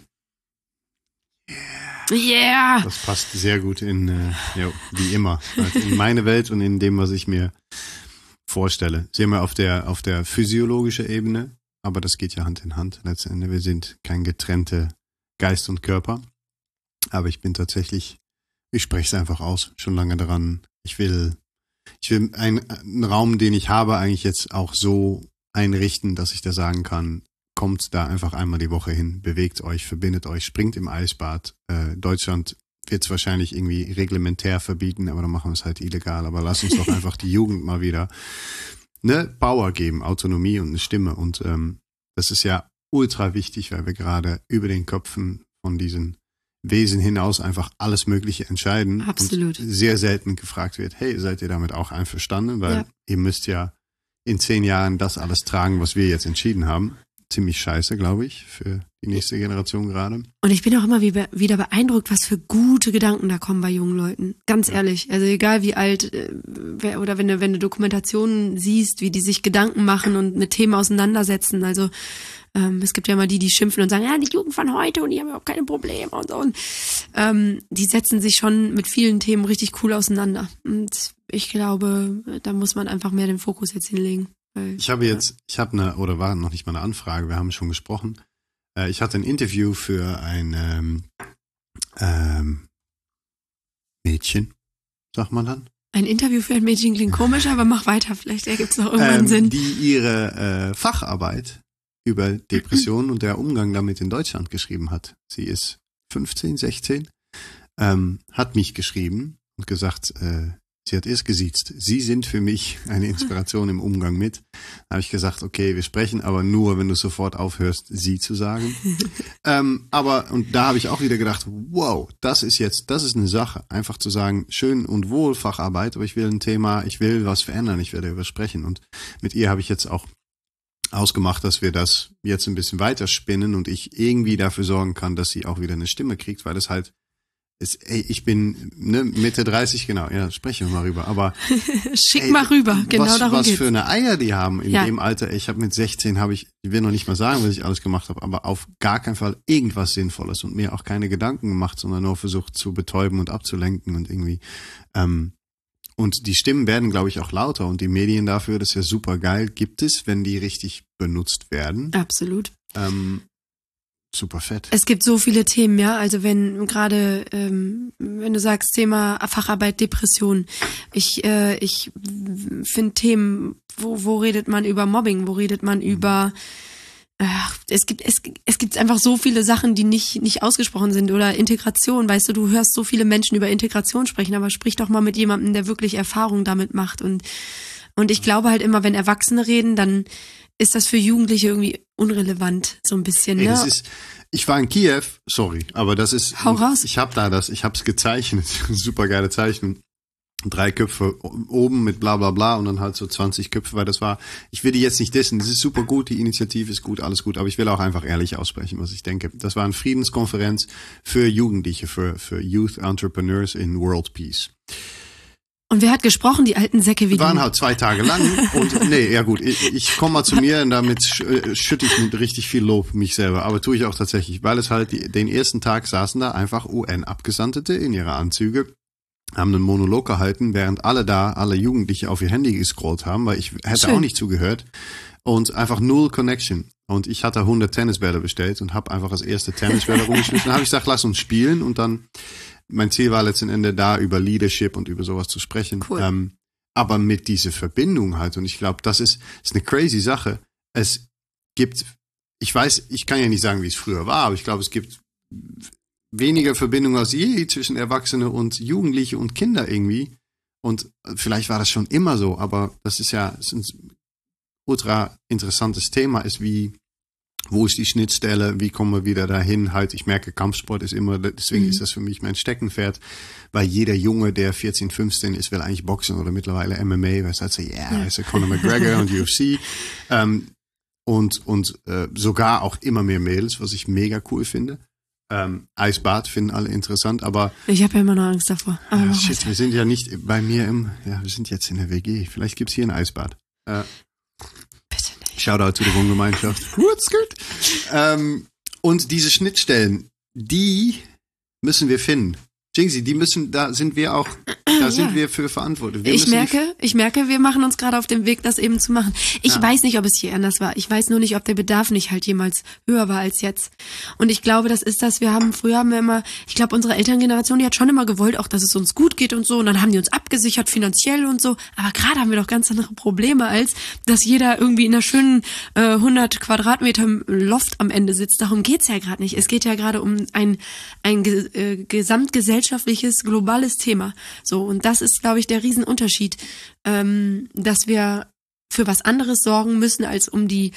Yeah! Das passt sehr gut wie immer, also in meine Welt und in dem, was ich mir vorstelle. Sehen wir auf der physiologischen Ebene. Aber das geht ja Hand in Hand. Letztendlich, wir sind kein getrennte Geist und Körper. Aber ich bin tatsächlich, ich spreche es einfach aus, schon lange daran. Ich will einen Raum, den ich habe, eigentlich jetzt auch so einrichten, dass ich da sagen kann, kommt da einfach einmal die Woche hin, bewegt euch, verbindet euch, springt im Eisbad. Deutschland wird es wahrscheinlich irgendwie reglementär verbieten, aber dann machen wir es halt illegal. Aber lass uns doch einfach die Jugend mal wieder eine Power geben, Autonomie und eine Stimme. Und das ist ja ultra wichtig, weil wir gerade über den Köpfen von diesen Wesen hinaus einfach alles Mögliche entscheiden. Absolut. Und sehr selten gefragt wird, hey, seid ihr damit auch einverstanden? Weil ihr müsst ja in 10 Jahren das alles tragen, was wir jetzt entschieden haben. Ziemlich scheiße, glaube ich, für die nächste Generation gerade. Und ich bin auch immer wieder beeindruckt, was für gute Gedanken da kommen bei jungen Leuten. Ganz ehrlich. Also egal wie alt, oder wenn du Dokumentationen siehst, wie die sich Gedanken machen und mit Themen auseinandersetzen. Also es gibt ja mal die schimpfen und sagen, ja, die Jugend von heute und die haben überhaupt keine Probleme und so. Und die setzen sich schon mit vielen Themen richtig cool auseinander. Und ich glaube, da muss man einfach mehr den Fokus jetzt hinlegen. War noch nicht mal eine Anfrage, wir haben schon gesprochen. Ich hatte ein Interview für ein Mädchen, sagt man dann? Ein Interview für ein Mädchen klingt komisch, aber mach weiter, vielleicht ergibt es noch irgendwann Sinn. Die ihre Facharbeit über Depressionen und der Umgang damit in Deutschland geschrieben hat. Sie ist 15, 16, hat mich geschrieben und gesagt, sie hat erst gesiezt. Sie sind für mich eine Inspiration im Umgang mit. Da habe ich gesagt, okay, wir sprechen, aber nur, wenn du sofort aufhörst, sie zu sagen. Und da habe ich auch wieder gedacht, wow, das ist eine Sache. Einfach zu sagen, schön und wohl Facharbeit, aber ich will ein Thema, ich will was verändern, ich werde darüber sprechen. Und mit ihr habe ich jetzt auch ausgemacht, dass wir das jetzt ein bisschen weiterspinnen und ich irgendwie dafür sorgen kann, dass sie auch wieder eine Stimme kriegt, weil es halt ich bin Mitte 30, genau, ja, sprechen wir mal rüber, aber schick mal rüber, genau darum was geht's. für eine Eier die haben in dem Alter. Ich habe mit 16 ich will noch nicht mal sagen, was ich alles gemacht habe, aber auf gar keinen Fall irgendwas Sinnvolles und mir auch keine Gedanken gemacht, sondern nur versucht zu betäuben und abzulenken und irgendwie und die Stimmen werden, glaube ich, auch lauter und die Medien dafür, das ist ja super geil, gibt es, wenn die richtig benutzt werden. Absolut. Super fett. Es gibt so viele Themen, ja, also wenn du sagst, Thema Facharbeit, Depression, ich finde Themen, wo redet man über Mobbing, wo redet man über, es gibt einfach so viele Sachen, die nicht ausgesprochen sind oder Integration, weißt du hörst so viele Menschen über Integration sprechen, aber sprich doch mal mit jemandem, der wirklich Erfahrung damit macht und ich glaube halt immer, wenn Erwachsene reden, dann ist das für Jugendliche irgendwie unrelevant, so ein bisschen, ne? Ich war in Kiew, sorry, aber das ist, hau raus. Ich hab's gezeichnet, super geile Zeichnung. 3 Köpfe oben mit bla bla bla und dann halt so 20 Köpfe, weil ich will die jetzt nicht dissen, das ist super gut, die Initiative ist gut, alles gut, aber ich will auch einfach ehrlich aussprechen, was ich denke. Das war eine Friedenskonferenz für Jugendliche, für Youth Entrepreneurs in World Peace. Und wer hat gesprochen? Die alten Säcke wie waren halt 2 Tage lang und ich komme mal zu mir und damit schütte ich mit richtig viel Lob mich selber, aber tue ich auch tatsächlich, weil es halt den ersten Tag saßen da einfach UN-Abgesandte in ihre Anzüge, haben einen Monolog gehalten, während alle Jugendliche auf ihr Handy gescrollt haben, weil ich hätte auch nicht zugehört und einfach null Connection. Und ich hatte 100 Tennisbälle bestellt und habe einfach das erste Tennisbälle rumgeschmissen. Dann habe ich gesagt, lass uns spielen und dann mein Ziel war letzten Endes da, über Leadership und über sowas zu sprechen. Cool. Aber mit dieser Verbindung halt. Und ich glaube, das ist eine crazy Sache. Es gibt, ich kann ja nicht sagen, wie es früher war, aber ich glaube, es gibt weniger Verbindung als je zwischen Erwachsene und Jugendliche und Kinder irgendwie. Und vielleicht war das schon immer so, aber das ist ein ultra interessantes Thema, wo ist die Schnittstelle, wie kommen wir wieder dahin? Halt, ich merke, Kampfsport ist immer, deswegen ist das für mich mein Steckenpferd, weil jeder Junge, der 14, 15 ist, will eigentlich Boxen oder mittlerweile MMA, weil es halt so, ist Conor McGregor und UFC, und sogar auch immer mehr Mädels, was ich mega cool finde. Eisbad finden alle interessant, aber ich habe ja immer noch Angst davor. Aber wir sind ja nicht bei mir wir sind jetzt in der WG. Vielleicht gibt's hier ein Eisbad. Bitte nicht. Shoutout zu der Wohngemeinschaft. What's good? Und diese Schnittstellen, die müssen wir finden Jinxie, da sind wir auch, sind wir für verantwortlich. Ich merke, wir machen uns gerade auf den Weg, das eben zu machen. Ich weiß nicht, ob es hier anders war. Ich weiß nur nicht, ob der Bedarf nicht halt jemals höher war als jetzt. Und ich glaube, früher haben wir immer, ich glaube, unsere Elterngeneration, die hat schon immer gewollt, auch, dass es uns gut geht und so. Und dann haben die uns abgesichert finanziell und so. Aber gerade haben wir doch ganz andere Probleme, als dass jeder irgendwie in einer schönen 100 Quadratmeter Loft am Ende sitzt. Darum geht's ja gerade nicht. Es geht ja gerade um ein gesamtgesellschaftliches, globales Thema. So, und das ist, glaube ich, der Riesenunterschied, dass wir für was anderes sorgen müssen, als um die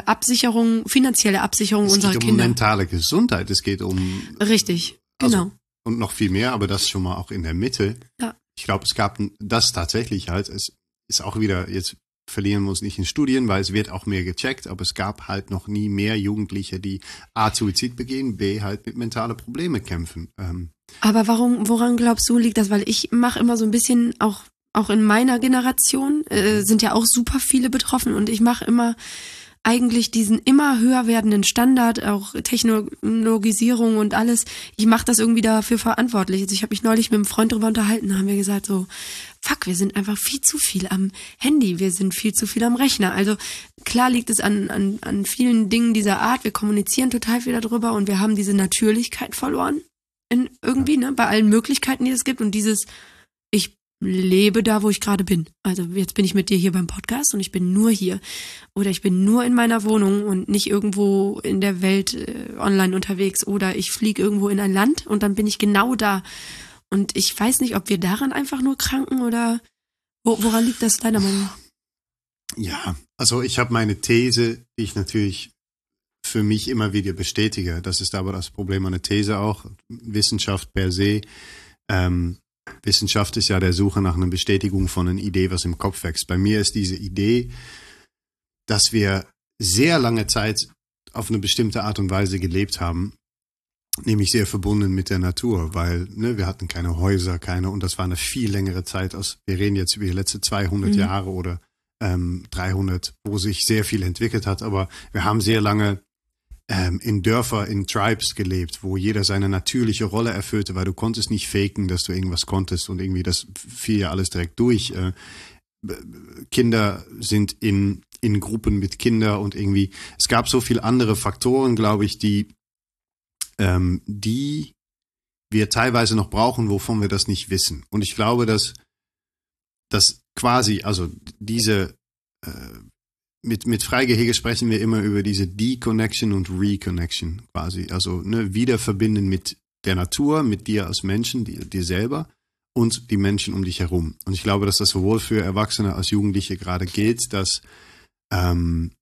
finanzielle Absicherung unserer Kinder. Es geht um mentale Gesundheit, es geht um... Richtig, genau. Und noch viel mehr, aber das schon mal auch in der Mitte. Ja. Ich glaube, es gab das tatsächlich halt, es ist auch wieder, jetzt verlieren wir uns nicht in Studien, weil es wird auch mehr gecheckt, aber es gab halt noch nie mehr Jugendliche, die A, Suizid begehen, B, halt mit mentalen Problemen kämpfen. Aber woran glaubst du, liegt das? Weil ich mache immer so ein bisschen, auch in meiner Generation, sind ja auch super viele betroffen und ich mache immer eigentlich diesen immer höher werdenden Standard, auch Technologisierung und alles, ich mache das irgendwie dafür verantwortlich. Also ich habe mich neulich mit einem Freund darüber unterhalten, haben wir gesagt so, fuck, wir sind einfach viel zu viel am Handy, wir sind viel zu viel am Rechner. Also klar liegt es an vielen Dingen dieser Art, wir kommunizieren total viel darüber und wir haben diese Natürlichkeit verloren, ne, bei allen Möglichkeiten, die es gibt und ich lebe da, wo ich gerade bin. Also jetzt bin ich mit dir hier beim Podcast und ich bin nur hier. Oder ich bin nur in meiner Wohnung und nicht irgendwo in der Welt online unterwegs. Oder ich fliege irgendwo in ein Land und dann bin ich genau da. Und ich weiß nicht, ob wir daran einfach nur kranken oder woran liegt das deiner Meinung nach? Ja, also ich habe meine These, die ich natürlich für mich immer wieder bestätige. Das ist aber das Problem an der These auch. Wissenschaft per se. Wissenschaft ist ja der Suche nach einer Bestätigung von einer Idee, was im Kopf wächst. Bei mir ist diese Idee, dass wir sehr lange Zeit auf eine bestimmte Art und Weise gelebt haben, nämlich sehr verbunden mit der Natur, weil wir hatten keine Häuser, und das war eine viel längere Zeit, wir reden jetzt über die letzten 200 Jahre oder 300, wo sich sehr viel entwickelt hat, aber wir haben sehr lange in Dörfer, in Tribes gelebt, wo jeder seine natürliche Rolle erfüllte, weil du konntest nicht faken, dass du irgendwas konntest und irgendwie das fiel ja alles direkt durch. Kinder sind in Gruppen mit Kindern und irgendwie, es gab so viele andere Faktoren, glaube ich, die wir teilweise noch brauchen, wovon wir das nicht wissen. Und ich glaube, dass quasi, also diese mit Freigehege sprechen wir immer über diese Deconnection und Reconnection quasi. Also wieder verbinden mit der Natur, mit dir als Menschen, dir selber und die Menschen um dich herum. Und ich glaube, dass das sowohl für Erwachsene als Jugendliche gerade gilt, dass und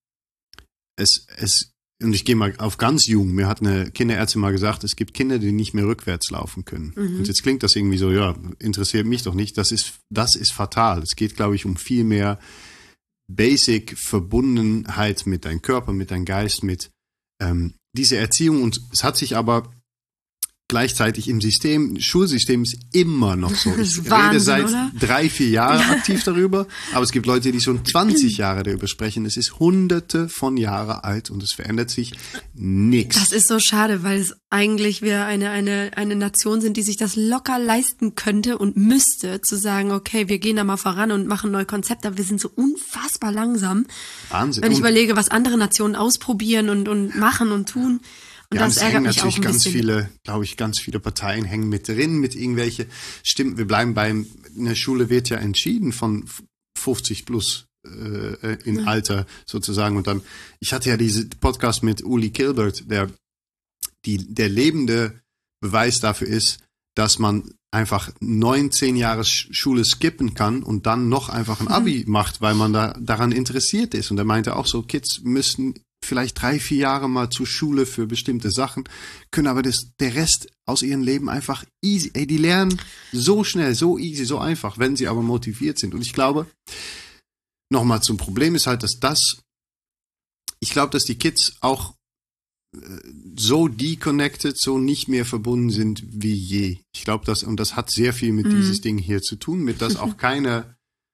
ich gehe mal auf ganz jung, mir hat eine Kinderärztin mal gesagt, es gibt Kinder, die nicht mehr rückwärts laufen können. Und jetzt klingt das irgendwie so, ja, interessiert mich doch nicht. Das ist fatal. Es geht, glaube ich, um viel mehr Basic Verbundenheit mit deinem Körper, mit deinem Geist, mit dieser Erziehung. Und es hat sich aber gleichzeitig im Schulsystem ist immer noch so. Ich rede seit 3-4 Jahren aktiv darüber, aber es gibt Leute, die schon 20 Jahre darüber sprechen. Es ist hunderte von Jahren alt und es verändert sich nichts. Das ist so schade, weil es eigentlich wir eine Nation sind, die sich das locker leisten könnte und müsste, zu sagen, okay, wir gehen da mal voran und machen neue Konzepte, aber wir sind so unfassbar langsam. Wahnsinn. Wenn ich überlege, was andere Nationen ausprobieren und machen und tun. Und ja, das ärgert mich auch ein bisschen. Ganz viele Parteien hängen mit drin, mit irgendwelche Stimmen. Wir bleiben eine Schule wird ja entschieden von 50 plus in Alter sozusagen. Und dann, ich hatte ja diesen Podcast mit Uli Kilbert, der lebende Beweis dafür ist, dass man einfach 19 Jahre Schule skippen kann und dann noch einfach ein Abi macht, weil man daran interessiert ist. Und er meinte auch so, Kids müssten vielleicht 3-4 Jahre mal zur Schule für bestimmte Sachen, können aber der Rest aus ihrem Leben einfach easy, die lernen so schnell, so easy, so einfach, wenn sie aber motiviert sind. Und ich glaube, nochmal zum Problem ist halt, dass die Kids auch so deconnected, so nicht mehr verbunden sind wie je. Ich glaube, das hat sehr viel mit dieses Ding hier zu tun, mit dass auch keine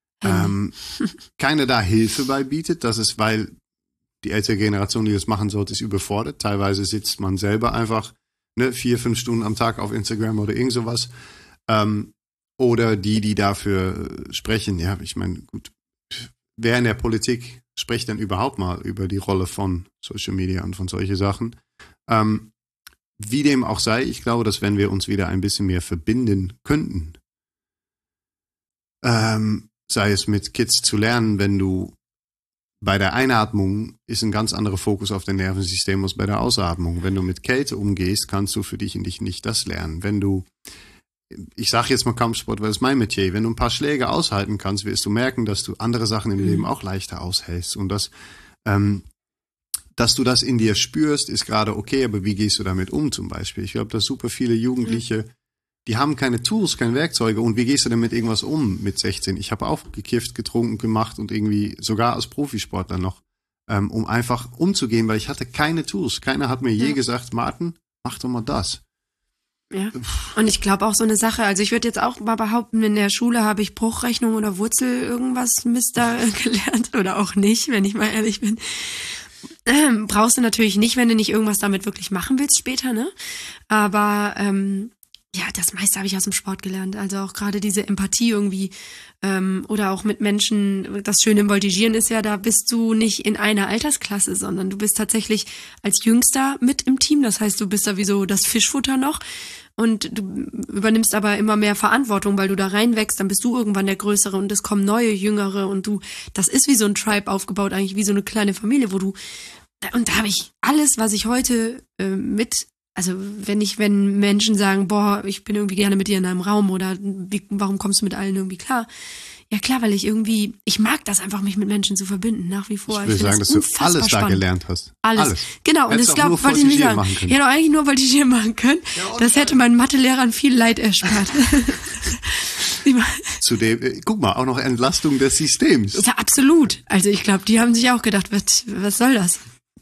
da Hilfe bei bietet. Das ist, weil die ältere Generation, die das machen sollte, ist überfordert. Teilweise sitzt man selber einfach ne, 4-5 Stunden am Tag auf Instagram oder irgend sowas. Oder die dafür sprechen. Ja, ich meine, gut, wer in der Politik spricht denn überhaupt mal über die Rolle von Social Media und von solche Sachen? Wie dem auch sei, ich glaube, dass wenn wir uns wieder ein bisschen mehr verbinden könnten, sei es mit Kids zu lernen, wenn du bei der Einatmung ist ein ganz anderer Fokus auf dein Nervensystem als bei der Ausatmung. Wenn du mit Kälte umgehst, kannst du für dich nicht das lernen. Wenn du, ich sage jetzt mal Kampfsport, weil das ist mein Metier, wenn du ein paar Schläge aushalten kannst, wirst du merken, dass du andere Sachen im Leben auch leichter aushältst. Und dass du das in dir spürst, ist gerade okay, aber wie gehst du damit um zum Beispiel? Ich glaube, dass super viele Jugendliche, die haben keine Tools, keine Werkzeuge. Und wie gehst du denn mit irgendwas um mit 16? Ich habe auch gekifft, getrunken, gemacht und irgendwie sogar als Profisportler noch, um einfach umzugehen, weil ich hatte keine Tools. Keiner hat mir je gesagt, Martin, mach doch mal das. Ja, und ich glaube auch so eine Sache, also ich würde jetzt auch mal behaupten, in der Schule habe ich Bruchrechnung oder Wurzel irgendwas Mist da gelernt oder auch nicht, wenn ich mal ehrlich bin. Brauchst du natürlich nicht, wenn du nicht irgendwas damit wirklich machen willst später, ne? Aber ja, das meiste habe ich aus dem Sport gelernt. Also auch gerade diese Empathie irgendwie oder auch mit Menschen. Das Schöne im Voltigieren ist ja, da bist du nicht in einer Altersklasse, sondern du bist tatsächlich als Jüngster mit im Team. Das heißt, du bist da wie so das Fischfutter noch und du übernimmst aber immer mehr Verantwortung, weil du da reinwächst. Dann bist du irgendwann der Größere und es kommen neue, Jüngere und das ist wie so ein Tribe aufgebaut, eigentlich wie so eine kleine Familie, und da habe ich alles, was ich heute also wenn Menschen sagen, boah, ich bin irgendwie gerne mit dir in einem Raum oder warum kommst du mit allen irgendwie klar? Ja klar, weil ich mag das einfach, mich mit Menschen zu verbinden, nach wie vor. Ich will sagen, dass du alles da gelernt hast. Alles. Genau, und ich glaube, wollte ich nicht sagen. Ich hätte auch eigentlich nur Voltigieren machen können. Ja, das hätte meinen Mathelehrern viel Leid erspart. Zudem, guck mal, auch noch Entlastung des Systems. Ja, absolut. Also ich glaube, die haben sich auch gedacht, was soll das?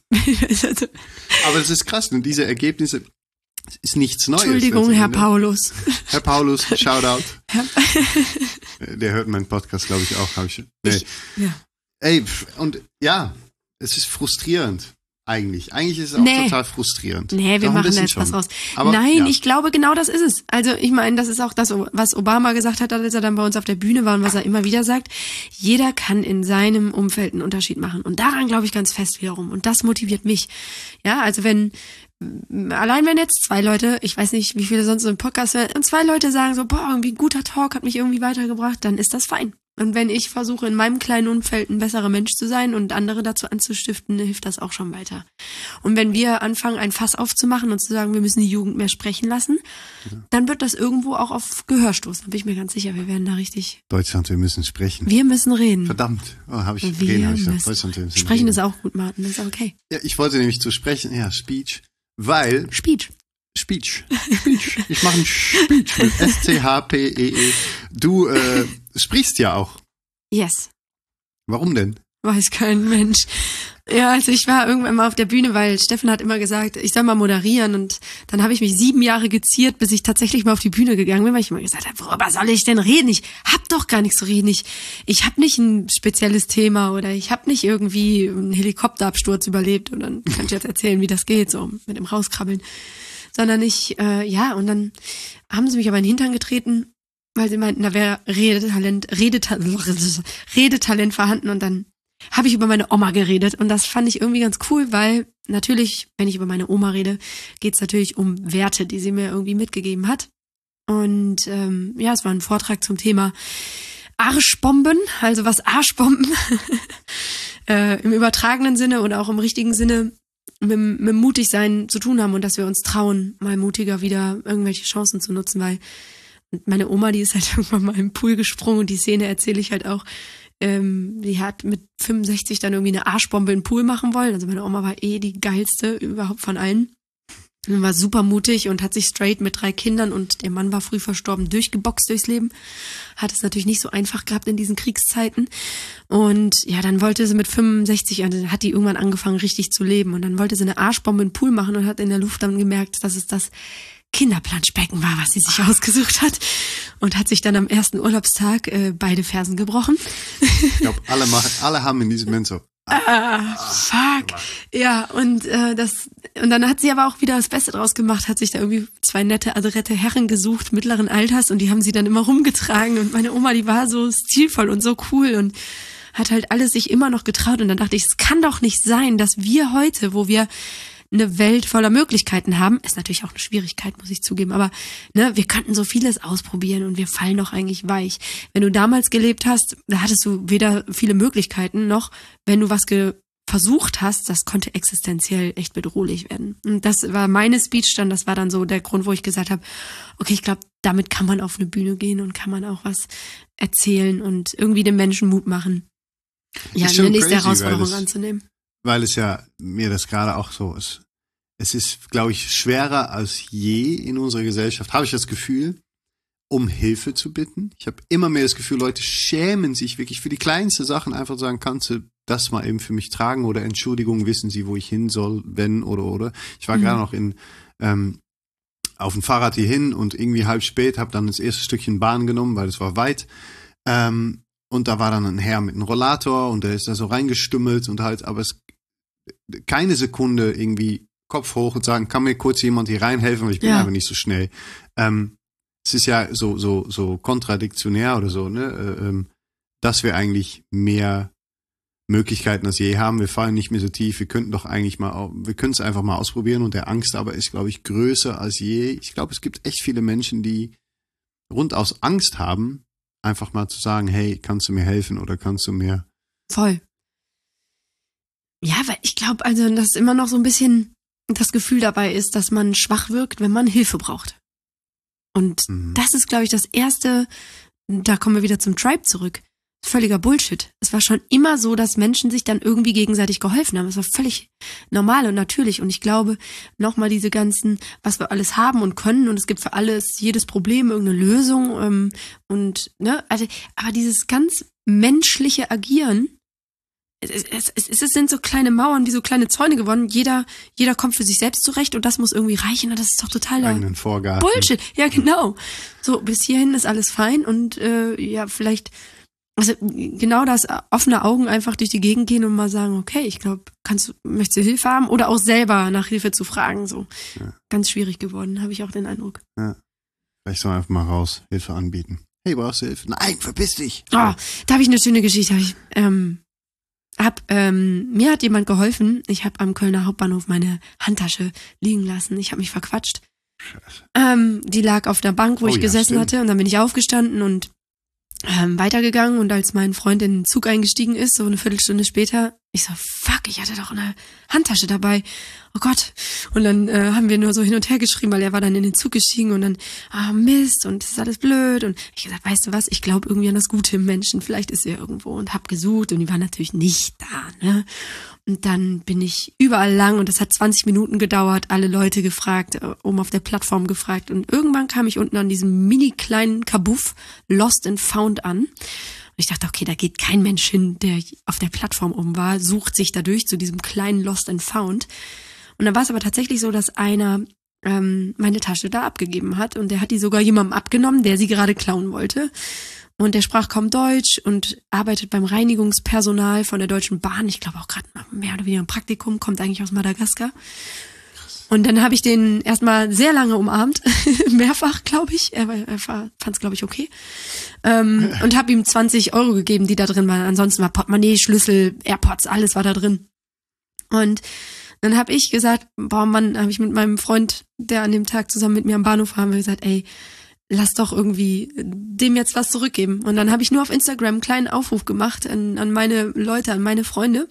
Aber das ist krass, und diese Ergebnisse ist nichts Neues. Entschuldigung, Herr Paulus. Herr Paulus, Shoutout. Der hört meinen Podcast, glaube ich, auch. Ja. Ey, und ja, es ist frustrierend. Eigentlich ist es auch total frustrierend. Nee, wir machen da jetzt was raus. Aber, nein, ja. Ich glaube, genau das ist es. Also ich meine, das ist auch das, was Obama gesagt hat, als er dann bei uns auf der Bühne war und was er immer wieder sagt. Jeder kann in seinem Umfeld einen Unterschied machen. Und daran glaube ich ganz fest wiederum. Und das motiviert mich. Ja, also wenn jetzt 2 Leute, ich weiß nicht, wie viele sonst so im Podcast hören, und 2 Leute sagen so, boah, irgendwie ein guter Talk hat mich irgendwie weitergebracht, dann ist das fein. Und wenn ich versuche, in meinem kleinen Umfeld ein besserer Mensch zu sein und andere dazu anzustiften, hilft das auch schon weiter. Und wenn wir anfangen, ein Fass aufzumachen und zu sagen, wir müssen die Jugend mehr sprechen lassen, dann wird das irgendwo auch auf Gehör stoßen. Da bin ich mir ganz sicher, wir werden da richtig... Deutschland, wir müssen sprechen. Wir müssen reden. Verdammt, habe ich gesagt. Deutschland, wir müssen sprechen reden. Ist auch gut, Martin, das ist okay. Ja, ich wollte nämlich zu sprechen, Speech, weil... Speech. Ich mache ein Speech mit S-C-H-P-E-E. Du sprichst ja auch. Yes. Warum denn? Weiß kein Mensch. Ja, also ich war irgendwann mal auf der Bühne, weil Steffen hat immer gesagt, ich soll mal moderieren, und dann habe ich mich 7 Jahre geziert, bis ich tatsächlich mal auf die Bühne gegangen bin, weil ich immer gesagt habe, worüber soll ich denn reden? Ich hab doch gar nichts zu reden. Ich habe nicht ein spezielles Thema oder ich habe nicht irgendwie einen Helikopterabsturz überlebt und dann kann ich jetzt erzählen, wie das geht, so mit dem Rauskrabbeln. Sondern und dann haben sie mich aber in den Hintern getreten, weil sie meinten, da wäre Redetalent vorhanden, und dann habe ich über meine Oma geredet, und das fand ich irgendwie ganz cool, weil natürlich, wenn ich über meine Oma rede, geht's natürlich um Werte, die sie mir irgendwie mitgegeben hat. Und es war ein Vortrag zum Thema Arschbomben, also was Arschbomben im übertragenen Sinne oder auch im richtigen Sinne mit Mutigsein zu tun haben, und dass wir uns trauen, mal mutiger wieder irgendwelche Chancen zu nutzen, weil meine Oma, die ist halt irgendwann mal im Pool gesprungen, und die Szene erzähle ich halt auch, die hat mit 65 dann irgendwie eine Arschbombe in den Pool machen wollen. Also meine Oma war die geilste überhaupt von allen. Und war super mutig und hat sich straight mit 3 Kindern, und der Mann war früh verstorben, durchgeboxt durchs Leben. Hat es natürlich nicht so einfach gehabt in diesen Kriegszeiten. Und ja, dann wollte sie mit 65, also hat die irgendwann angefangen richtig zu leben. Und dann wollte sie eine Arschbombe in den Pool machen und hat in der Luft dann gemerkt, dass es das Kinderplanschbecken war, was sie sich ausgesucht hat. Und hat sich dann am ersten Urlaubstag beide Fersen gebrochen. Ich glaube, alle haben in diesem Moment so, Fuck. Ja, und dann hat sie aber auch wieder das Beste draus gemacht, hat sich da irgendwie 2 nette, adrette Herren gesucht, mittleren Alters, und die haben sie dann immer rumgetragen, und meine Oma, die war so stilvoll und so cool und hat halt alles sich immer noch getraut, und dann dachte ich, es kann doch nicht sein, dass wir heute, wo wir eine Welt voller Möglichkeiten haben, ist natürlich auch eine Schwierigkeit, muss ich zugeben, aber ne, wir könnten so vieles ausprobieren und wir fallen doch eigentlich weich. Wenn du damals gelebt hast, da hattest du weder viele Möglichkeiten, noch wenn du was versucht hast, das konnte existenziell echt bedrohlich werden. Und das war meine Speech dann, das war dann so der Grund, wo ich gesagt habe, okay, ich glaube, damit kann man auf eine Bühne gehen und kann man auch was erzählen und irgendwie den Menschen Mut machen, ja, eine nächste Herausforderung anzunehmen. Weil es ja mir das gerade auch so ist. Es ist, glaube ich, schwerer als je in unserer Gesellschaft, habe ich das Gefühl, um Hilfe zu bitten. Ich habe immer mehr das Gefühl, Leute schämen sich wirklich für die kleinsten Sachen, einfach sagen, kannst du das mal eben für mich tragen, oder Entschuldigung, wissen Sie, wo ich hin soll, wenn oder. Ich war gerade noch auf dem Fahrrad hierhin und irgendwie halb spät, habe dann das erste Stückchen Bahn genommen, weil es war weit. Und da war dann ein Herr mit einem Rollator und der ist da so reingestümmelt und halt, aber es keine Sekunde irgendwie Kopf hoch und sagen, kann mir kurz jemand hier reinhelfen, weil ich bin einfach nicht so schnell. Es ist ja so kontradiktionär oder so, ne, dass wir eigentlich mehr Möglichkeiten als je haben. Wir fallen nicht mehr so tief. Wir könnten es einfach mal ausprobieren, und der Angst aber ist, glaube ich, größer als je. Ich glaube, es gibt echt viele Menschen, die rund aus Angst haben, einfach mal zu sagen, hey, kannst du mir helfen oder kannst du mir... Voll. Ja, weil ich glaube, also, dass immer noch so ein bisschen das Gefühl dabei ist, dass man schwach wirkt, wenn man Hilfe braucht. Und das ist, glaube ich, das Erste, da kommen wir wieder zum Tribe zurück. Völliger Bullshit. Es war schon immer so, dass Menschen sich dann irgendwie gegenseitig geholfen haben. Es war völlig normal und natürlich. Und ich glaube, nochmal diese ganzen, was wir alles haben und können, und es gibt für alles, jedes Problem irgendeine Lösung, und, ne, also, aber dieses ganz menschliche Agieren, es sind so kleine Mauern, wie so kleine Zäune geworden. Jeder kommt für sich selbst zurecht und das muss irgendwie reichen, und das ist doch totaler eigenen Vorgarten. Bullshit. Ja, genau. So, bis hierhin ist alles fein, und ja, vielleicht, also genau das, offene Augen einfach durch die Gegend gehen und mal sagen, okay, ich glaube, möchtest du Hilfe haben, oder auch selber nach Hilfe zu fragen, so. Ja. Ganz schwierig geworden, habe ich auch den Eindruck. Ja. Vielleicht soll man einfach mal raus, Hilfe anbieten. Hey, brauchst du Hilfe? Nein, verpiss dich. Oh, da habe ich eine schöne Geschichte. Mir hat jemand geholfen. Ich habe am Kölner Hauptbahnhof meine Handtasche liegen lassen. Ich habe mich verquatscht. Die lag auf der Bank, wo ich gesessen hatte, und dann bin ich aufgestanden und weitergegangen, und als mein Freund in den Zug eingestiegen ist, so eine Viertelstunde später, ich so, fuck, ich hatte doch eine Handtasche dabei. Oh Gott. Und dann haben wir nur so hin und her geschrieben, weil er war dann in den Zug gestiegen, und dann, Mist, und das ist alles blöd. Und ich gesagt, weißt du was, ich glaube irgendwie an das Gute im Menschen, vielleicht ist er irgendwo, und hab gesucht, und die war natürlich nicht da, ne. Und dann bin ich überall lang, und das hat 20 Minuten gedauert, alle Leute gefragt, oben auf der Plattform gefragt, und irgendwann kam ich unten an diesem mini kleinen Kabuff Lost and Found an. Und ich dachte, okay, da geht kein Mensch hin, der auf der Plattform oben war, sucht sich dadurch zu diesem kleinen Lost and Found. Und dann war es aber tatsächlich so, dass einer meine Tasche da abgegeben hat, und der hat die sogar jemandem abgenommen, der sie gerade klauen wollte. Und der sprach kaum Deutsch und arbeitet beim Reinigungspersonal von der Deutschen Bahn. Ich glaube auch gerade mehr oder weniger im Praktikum, kommt eigentlich aus Madagaskar. Und dann habe ich den erstmal sehr lange umarmt, mehrfach, glaube ich. Er fand es, glaube ich, okay. Und habe ihm 20 € gegeben, die da drin waren. Ansonsten war Portemonnaie, Schlüssel, AirPods, alles war da drin. Und dann habe ich gesagt, boah Mann, habe ich mit meinem Freund, der an dem Tag zusammen mit mir am Bahnhof war, haben wir gesagt, ey, lass doch irgendwie dem jetzt was zurückgeben. Und dann habe ich nur auf Instagram einen kleinen Aufruf gemacht an meine Leute, an meine Freunde.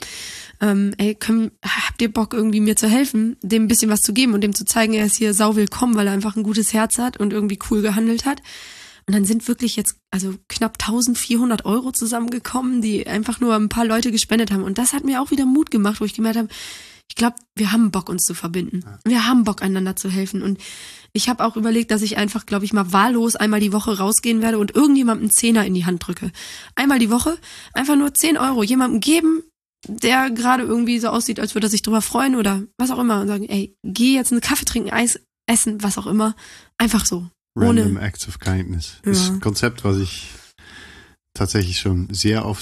Habt ihr Bock, irgendwie mir zu helfen, dem ein bisschen was zu geben und dem zu zeigen, er ist hier sau willkommen, weil er einfach ein gutes Herz hat und irgendwie cool gehandelt hat. Und dann sind wirklich jetzt also knapp 1.400 € zusammengekommen, die einfach nur ein paar Leute gespendet haben. Und das hat mir auch wieder Mut gemacht, wo ich gemerkt habe, ich glaube, wir haben Bock, uns zu verbinden. Wir haben Bock, einander zu helfen. Und ich habe auch überlegt, dass ich einfach, glaube ich, mal wahllos einmal die Woche rausgehen werde und irgendjemandem einen Zehner in die Hand drücke. Einmal die Woche, einfach nur 10 € jemandem geben, der gerade irgendwie so aussieht, als würde er sich drüber freuen oder was auch immer. Und sagen, ey, geh jetzt einen Kaffee trinken, Eis essen, was auch immer. Einfach so. Random Acts of Kindness. Ja. Das ist ein Konzept, was ich tatsächlich schon sehr oft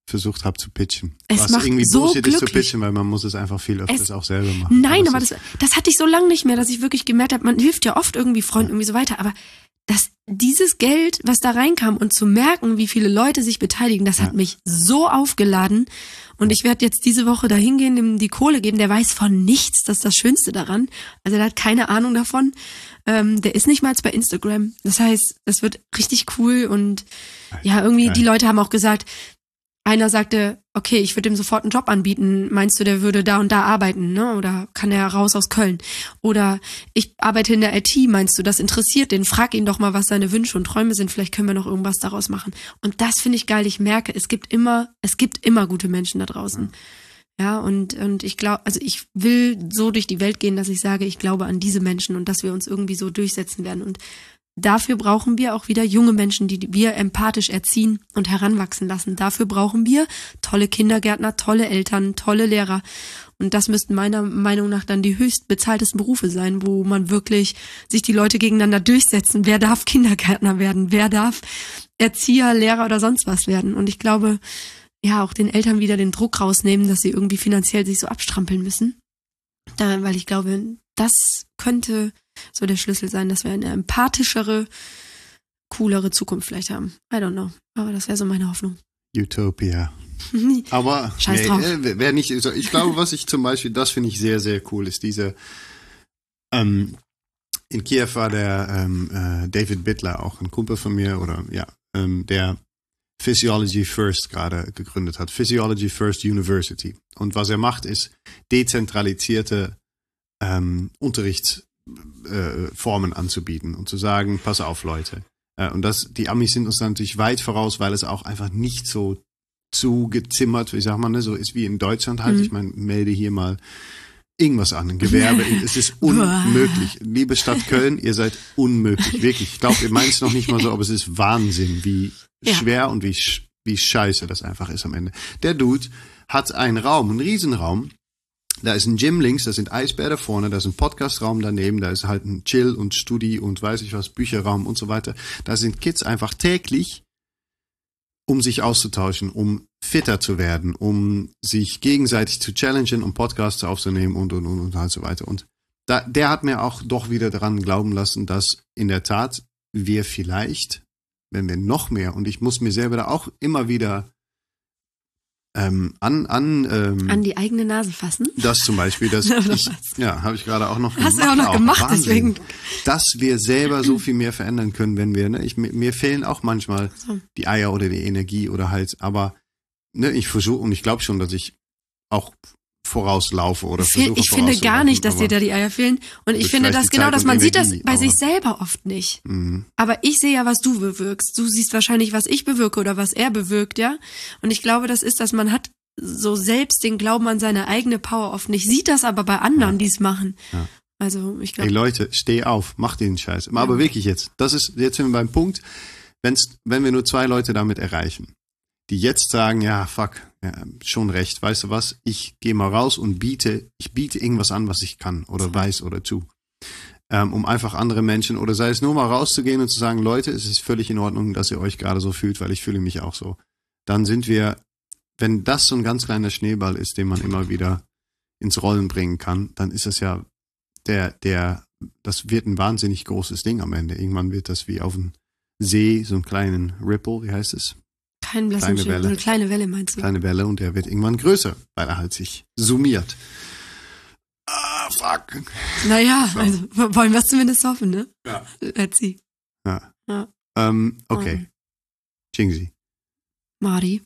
versucht habe zu pitchen. Es was macht irgendwie so Bullshit ist zu glücklich. pitchen, weil man muss es einfach viel öfters auch selber machen. Nein, aber das hatte ich so lange nicht mehr, dass ich wirklich gemerkt habe, man hilft ja oft irgendwie Freunden irgendwie so weiter, aber dieses Geld, was da reinkam und zu merken, wie viele Leute sich beteiligen, das hat mich so aufgeladen. Und ich werde jetzt diese Woche da hingehen, ihm die Kohle geben. Der weiß von nichts, das ist das Schönste daran. Also der hat keine Ahnung davon. Der ist nicht mal bei Instagram. Das heißt, das wird richtig cool. Und ja, irgendwie die Leute haben auch gesagt, einer sagte, okay, ich würde ihm sofort einen Job anbieten. Meinst du, der würde da und da arbeiten, ne? Oder kann er raus aus Köln? Oder ich arbeite in der IT, meinst du, das interessiert den? Frag ihn doch mal, was seine Wünsche und Träume sind. Vielleicht können wir noch irgendwas daraus machen. Und das finde ich geil. Ich merke, es gibt immer gute Menschen da draußen. Ja, und ich glaube, also ich will so durch die Welt gehen, dass ich sage, ich glaube an diese Menschen und dass wir uns irgendwie so durchsetzen werden. Und dafür brauchen wir auch wieder junge Menschen, die wir empathisch erziehen und heranwachsen lassen. Dafür brauchen wir tolle Kindergärtner, tolle Eltern, tolle Lehrer. Und das müssten meiner Meinung nach dann die höchst bezahltesten Berufe sein, wo man wirklich sich die Leute gegeneinander durchsetzen. Wer darf Kindergärtner werden? Wer darf Erzieher, Lehrer oder sonst was werden? Und ich glaube, ja, auch den Eltern wieder den Druck rausnehmen, dass sie irgendwie finanziell sich so abstrampeln müssen. Weil ich glaube, das könnte so der Schlüssel sein, dass wir eine empathischere, coolere Zukunft vielleicht haben. I don't know. Aber das wäre so meine Hoffnung. Utopia. Aber Scheiß drauf. Wäre nicht so. Ich glaube, was ich zum Beispiel, das finde ich sehr, sehr cool, ist diese in Kiew war der David Bittler, auch ein Kumpel von mir, der Physiology First gerade gegründet hat. Physiology First University. Und was er macht, ist dezentralisierte Unterrichtsformen anzubieten und zu sagen, pass auf, Leute. Und die Amis sind uns natürlich weit voraus, weil es auch einfach nicht so zugezimmert, wie sagt man, ne, so ist wie in Deutschland halt. Ich meine, melde hier mal irgendwas an, ein Gewerbe. Es ist unmöglich. Liebe Stadt Köln, ihr seid unmöglich. Wirklich. Ich glaube, ihr meint es noch nicht mal so, aber es ist Wahnsinn, wie schwer und wie scheiße das einfach ist am Ende. Der Dude hat einen Raum, einen Riesenraum. Da ist ein Gym links, da sind Eisbäder vorne, da ist ein Podcastraum daneben, da ist halt ein Chill- und Studi- und weiß ich was, Bücherraum und so weiter. Da sind Kids einfach täglich, um sich auszutauschen, um fitter zu werden, um sich gegenseitig zu challengen, um Podcasts aufzunehmen und halt so weiter. Und der hat mir auch doch wieder daran glauben lassen, dass in der Tat wir vielleicht, wenn wir noch mehr, und ich muss mir selber da auch immer wieder an die eigene Nase fassen. Das zum Beispiel, habe ich gerade auch noch Hast du auch noch gemacht, Wahnsinn, deswegen. dass wir selber so viel mehr verändern können, wenn wir, mir fehlen auch manchmal die Eier oder die Energie oder halt, aber ich versuche und ich glaube schon, dass ich auch vorauslaufe oder versuche Ich finde gar nicht, dass dir da die Eier fehlen. Und ich finde das genau, dass man sieht das bei sich selber oft nicht. Aber ich sehe ja, was du bewirkst. Du siehst wahrscheinlich, was ich bewirke oder was er bewirkt, ja. Und ich glaube, das ist, dass man hat so selbst den Glauben an seine eigene Power oft nicht. Sieht das aber bei anderen, die es machen. Ja. Also ich glaube. Ey Leute, steh auf, mach den Scheiß. Aber wirklich jetzt. Jetzt sind wir beim Punkt, wenn wir nur 2 Leute damit erreichen, die jetzt sagen, ja, fuck, ja, schon recht, weißt du was, ich gehe mal raus und biete irgendwas an, was ich kann oder weiß oder tu. Um einfach andere Menschen, oder sei es nur mal rauszugehen und zu sagen, Leute, es ist völlig in Ordnung, dass ihr euch gerade so fühlt, weil ich fühle mich auch so. Dann sind wir, wenn das so ein ganz kleiner Schneeball ist, den man immer wieder ins Rollen bringen kann, dann ist es ja das wird ein wahnsinnig großes Ding am Ende. Irgendwann wird das wie auf dem See, so einen kleinen Ripple, wie heißt es? Kein blassen Schimmer, eine kleine Welle meinst du? Kleine Welle und der wird irgendwann größer, weil er halt sich summiert. Ah, fuck. Naja, so. Also wollen wir es zumindest hoffen, ne? Ja. Let's see. Ja. Okay. Chingsi. Mari.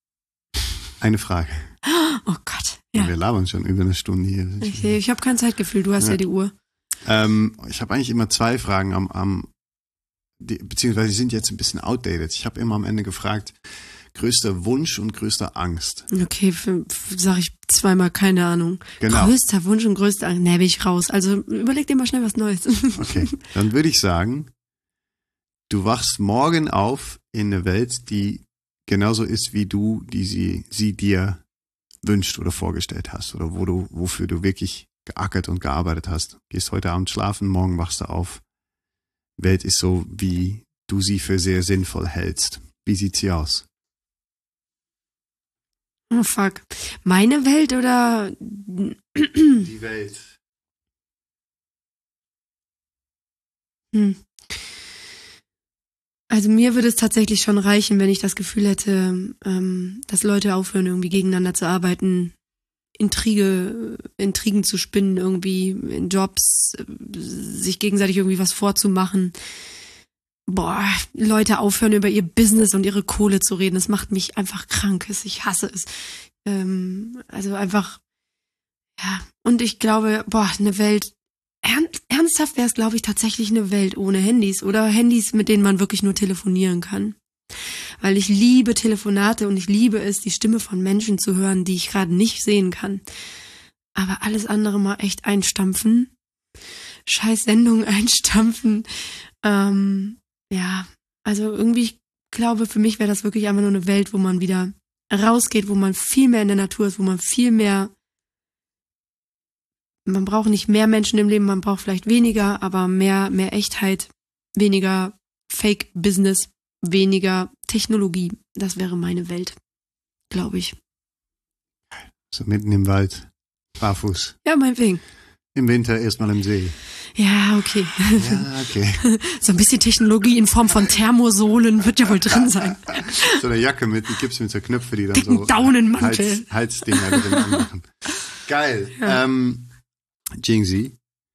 Eine Frage. Oh Gott. Ja. Wir labern schon über eine Stunde hier. Ich habe kein Zeitgefühl, du hast ja die Uhr. Ich habe eigentlich immer 2 Fragen beziehungsweise die sind jetzt ein bisschen outdated. Ich habe immer am Ende gefragt, größter Wunsch und größter Angst. Okay, sag ich zweimal, keine Ahnung. Genau. Größter Wunsch und größter Angst, bin ich raus. Also überleg dir mal schnell was Neues. Okay, dann würde ich sagen, du wachst morgen auf in eine Welt, die genauso ist wie du, die sie dir wünscht oder vorgestellt hast oder wofür du wirklich geackert und gearbeitet hast. Gehst heute Abend schlafen, morgen wachst du auf. Welt ist so, wie du sie für sehr sinnvoll hältst. Wie sieht sie aus? Oh fuck. Meine Welt oder? Die Welt. Also mir würde es tatsächlich schon reichen, wenn ich das Gefühl hätte, dass Leute aufhören, irgendwie gegeneinander zu arbeiten, Intrigen zu spinnen, irgendwie in Jobs, sich gegenseitig irgendwie was vorzumachen. Leute aufhören, über ihr Business und ihre Kohle zu reden. Das macht mich einfach krank. Ich hasse es. Also einfach, ja. Und ich glaube, eine Welt, ernsthaft wäre es, glaube ich, tatsächlich eine Welt ohne Handys oder Handys, mit denen man wirklich nur telefonieren kann. Weil ich liebe Telefonate und ich liebe es, die Stimme von Menschen zu hören, die ich gerade nicht sehen kann. Aber alles andere mal echt einstampfen. Scheiß Sendungen einstampfen. Ja, also irgendwie, ich glaube, für mich wäre das wirklich einfach nur eine Welt, wo man wieder rausgeht, wo man viel mehr in der Natur ist, wo man viel mehr, man braucht nicht mehr Menschen im Leben, man braucht vielleicht weniger, aber mehr Echtheit, weniger Fake-Business, weniger Technologie. Das wäre meine Welt, glaube ich. So mitten im Wald, barfuß. Ja, meinetwegen. Im Winter erstmal im See. Ja, okay. Ja, okay. So ein bisschen Technologie in Form von Thermosohlen wird ja wohl drin sein. So eine Jacke mit, die gibt's mit so Knöpfe, die dann dicken so Daunenmantel. Halsdinger drin anmachen. Geil. Ja. Jingzi.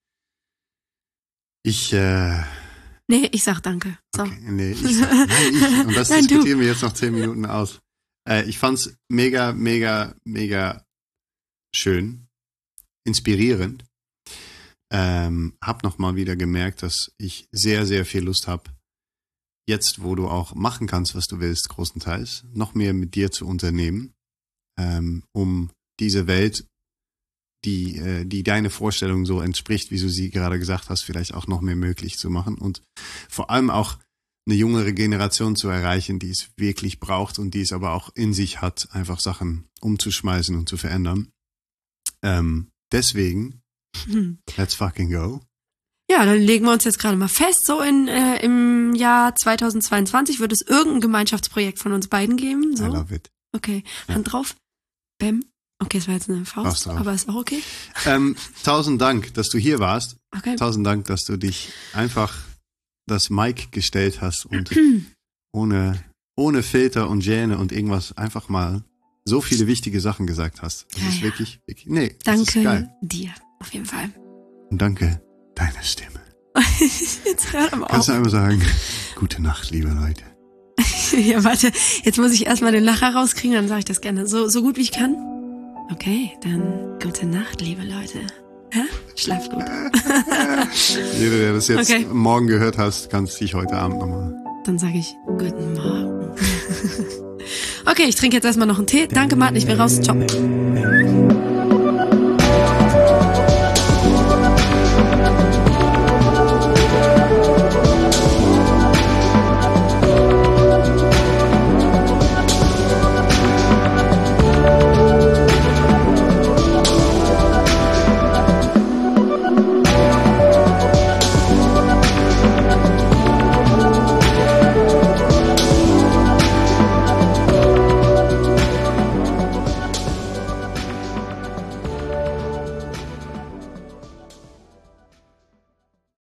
Nee, ich sag danke. So. Okay, ich. Und das Nein, diskutieren wir jetzt noch 10 Minuten aus. Ich fand's mega, mega, mega schön. Inspirierend. Hab nochmal wieder gemerkt, dass ich sehr, sehr viel Lust habe, jetzt, wo du auch machen kannst, was du willst, großenteils, noch mehr mit dir zu unternehmen, um diese Welt, die deine Vorstellung so entspricht, wie du sie gerade gesagt hast, vielleicht auch noch mehr möglich zu machen und vor allem auch eine jüngere Generation zu erreichen, die es wirklich braucht und die es aber auch in sich hat, einfach Sachen umzuschmeißen und zu verändern. Deswegen, let's fucking go. Ja, dann legen wir uns jetzt gerade mal fest, so im Jahr 2022 wird es irgendein Gemeinschaftsprojekt von uns beiden geben. So. I love it. Okay, Hand drauf. Bäm. Okay, das war jetzt eine Faust, aber ist auch okay. 1000 Dank, dass du hier warst. Okay. 1000 Dank, dass du dich einfach das Mic gestellt hast und ohne Filter und Gähne und irgendwas einfach mal so viele wichtige Sachen gesagt hast. Das ist wirklich, nee, das ist geil. Danke dir, auf jeden Fall. Und danke deiner Stimme. Jetzt hör doch mal auf. Kannst du einmal sagen, gute Nacht, liebe Leute. Ja, warte, jetzt muss ich erstmal den Lacher rauskriegen, dann sage ich das gerne so gut wie ich kann. Okay, dann gute Nacht, liebe Leute. Ja? Schlaf gut. Jeder, der das jetzt morgen gehört hast, kannst dich heute Abend nochmal. Dann sage ich guten Morgen. Okay, ich trinke jetzt erstmal noch einen Tee. Danke, Martin, ich bin raus. Ciao.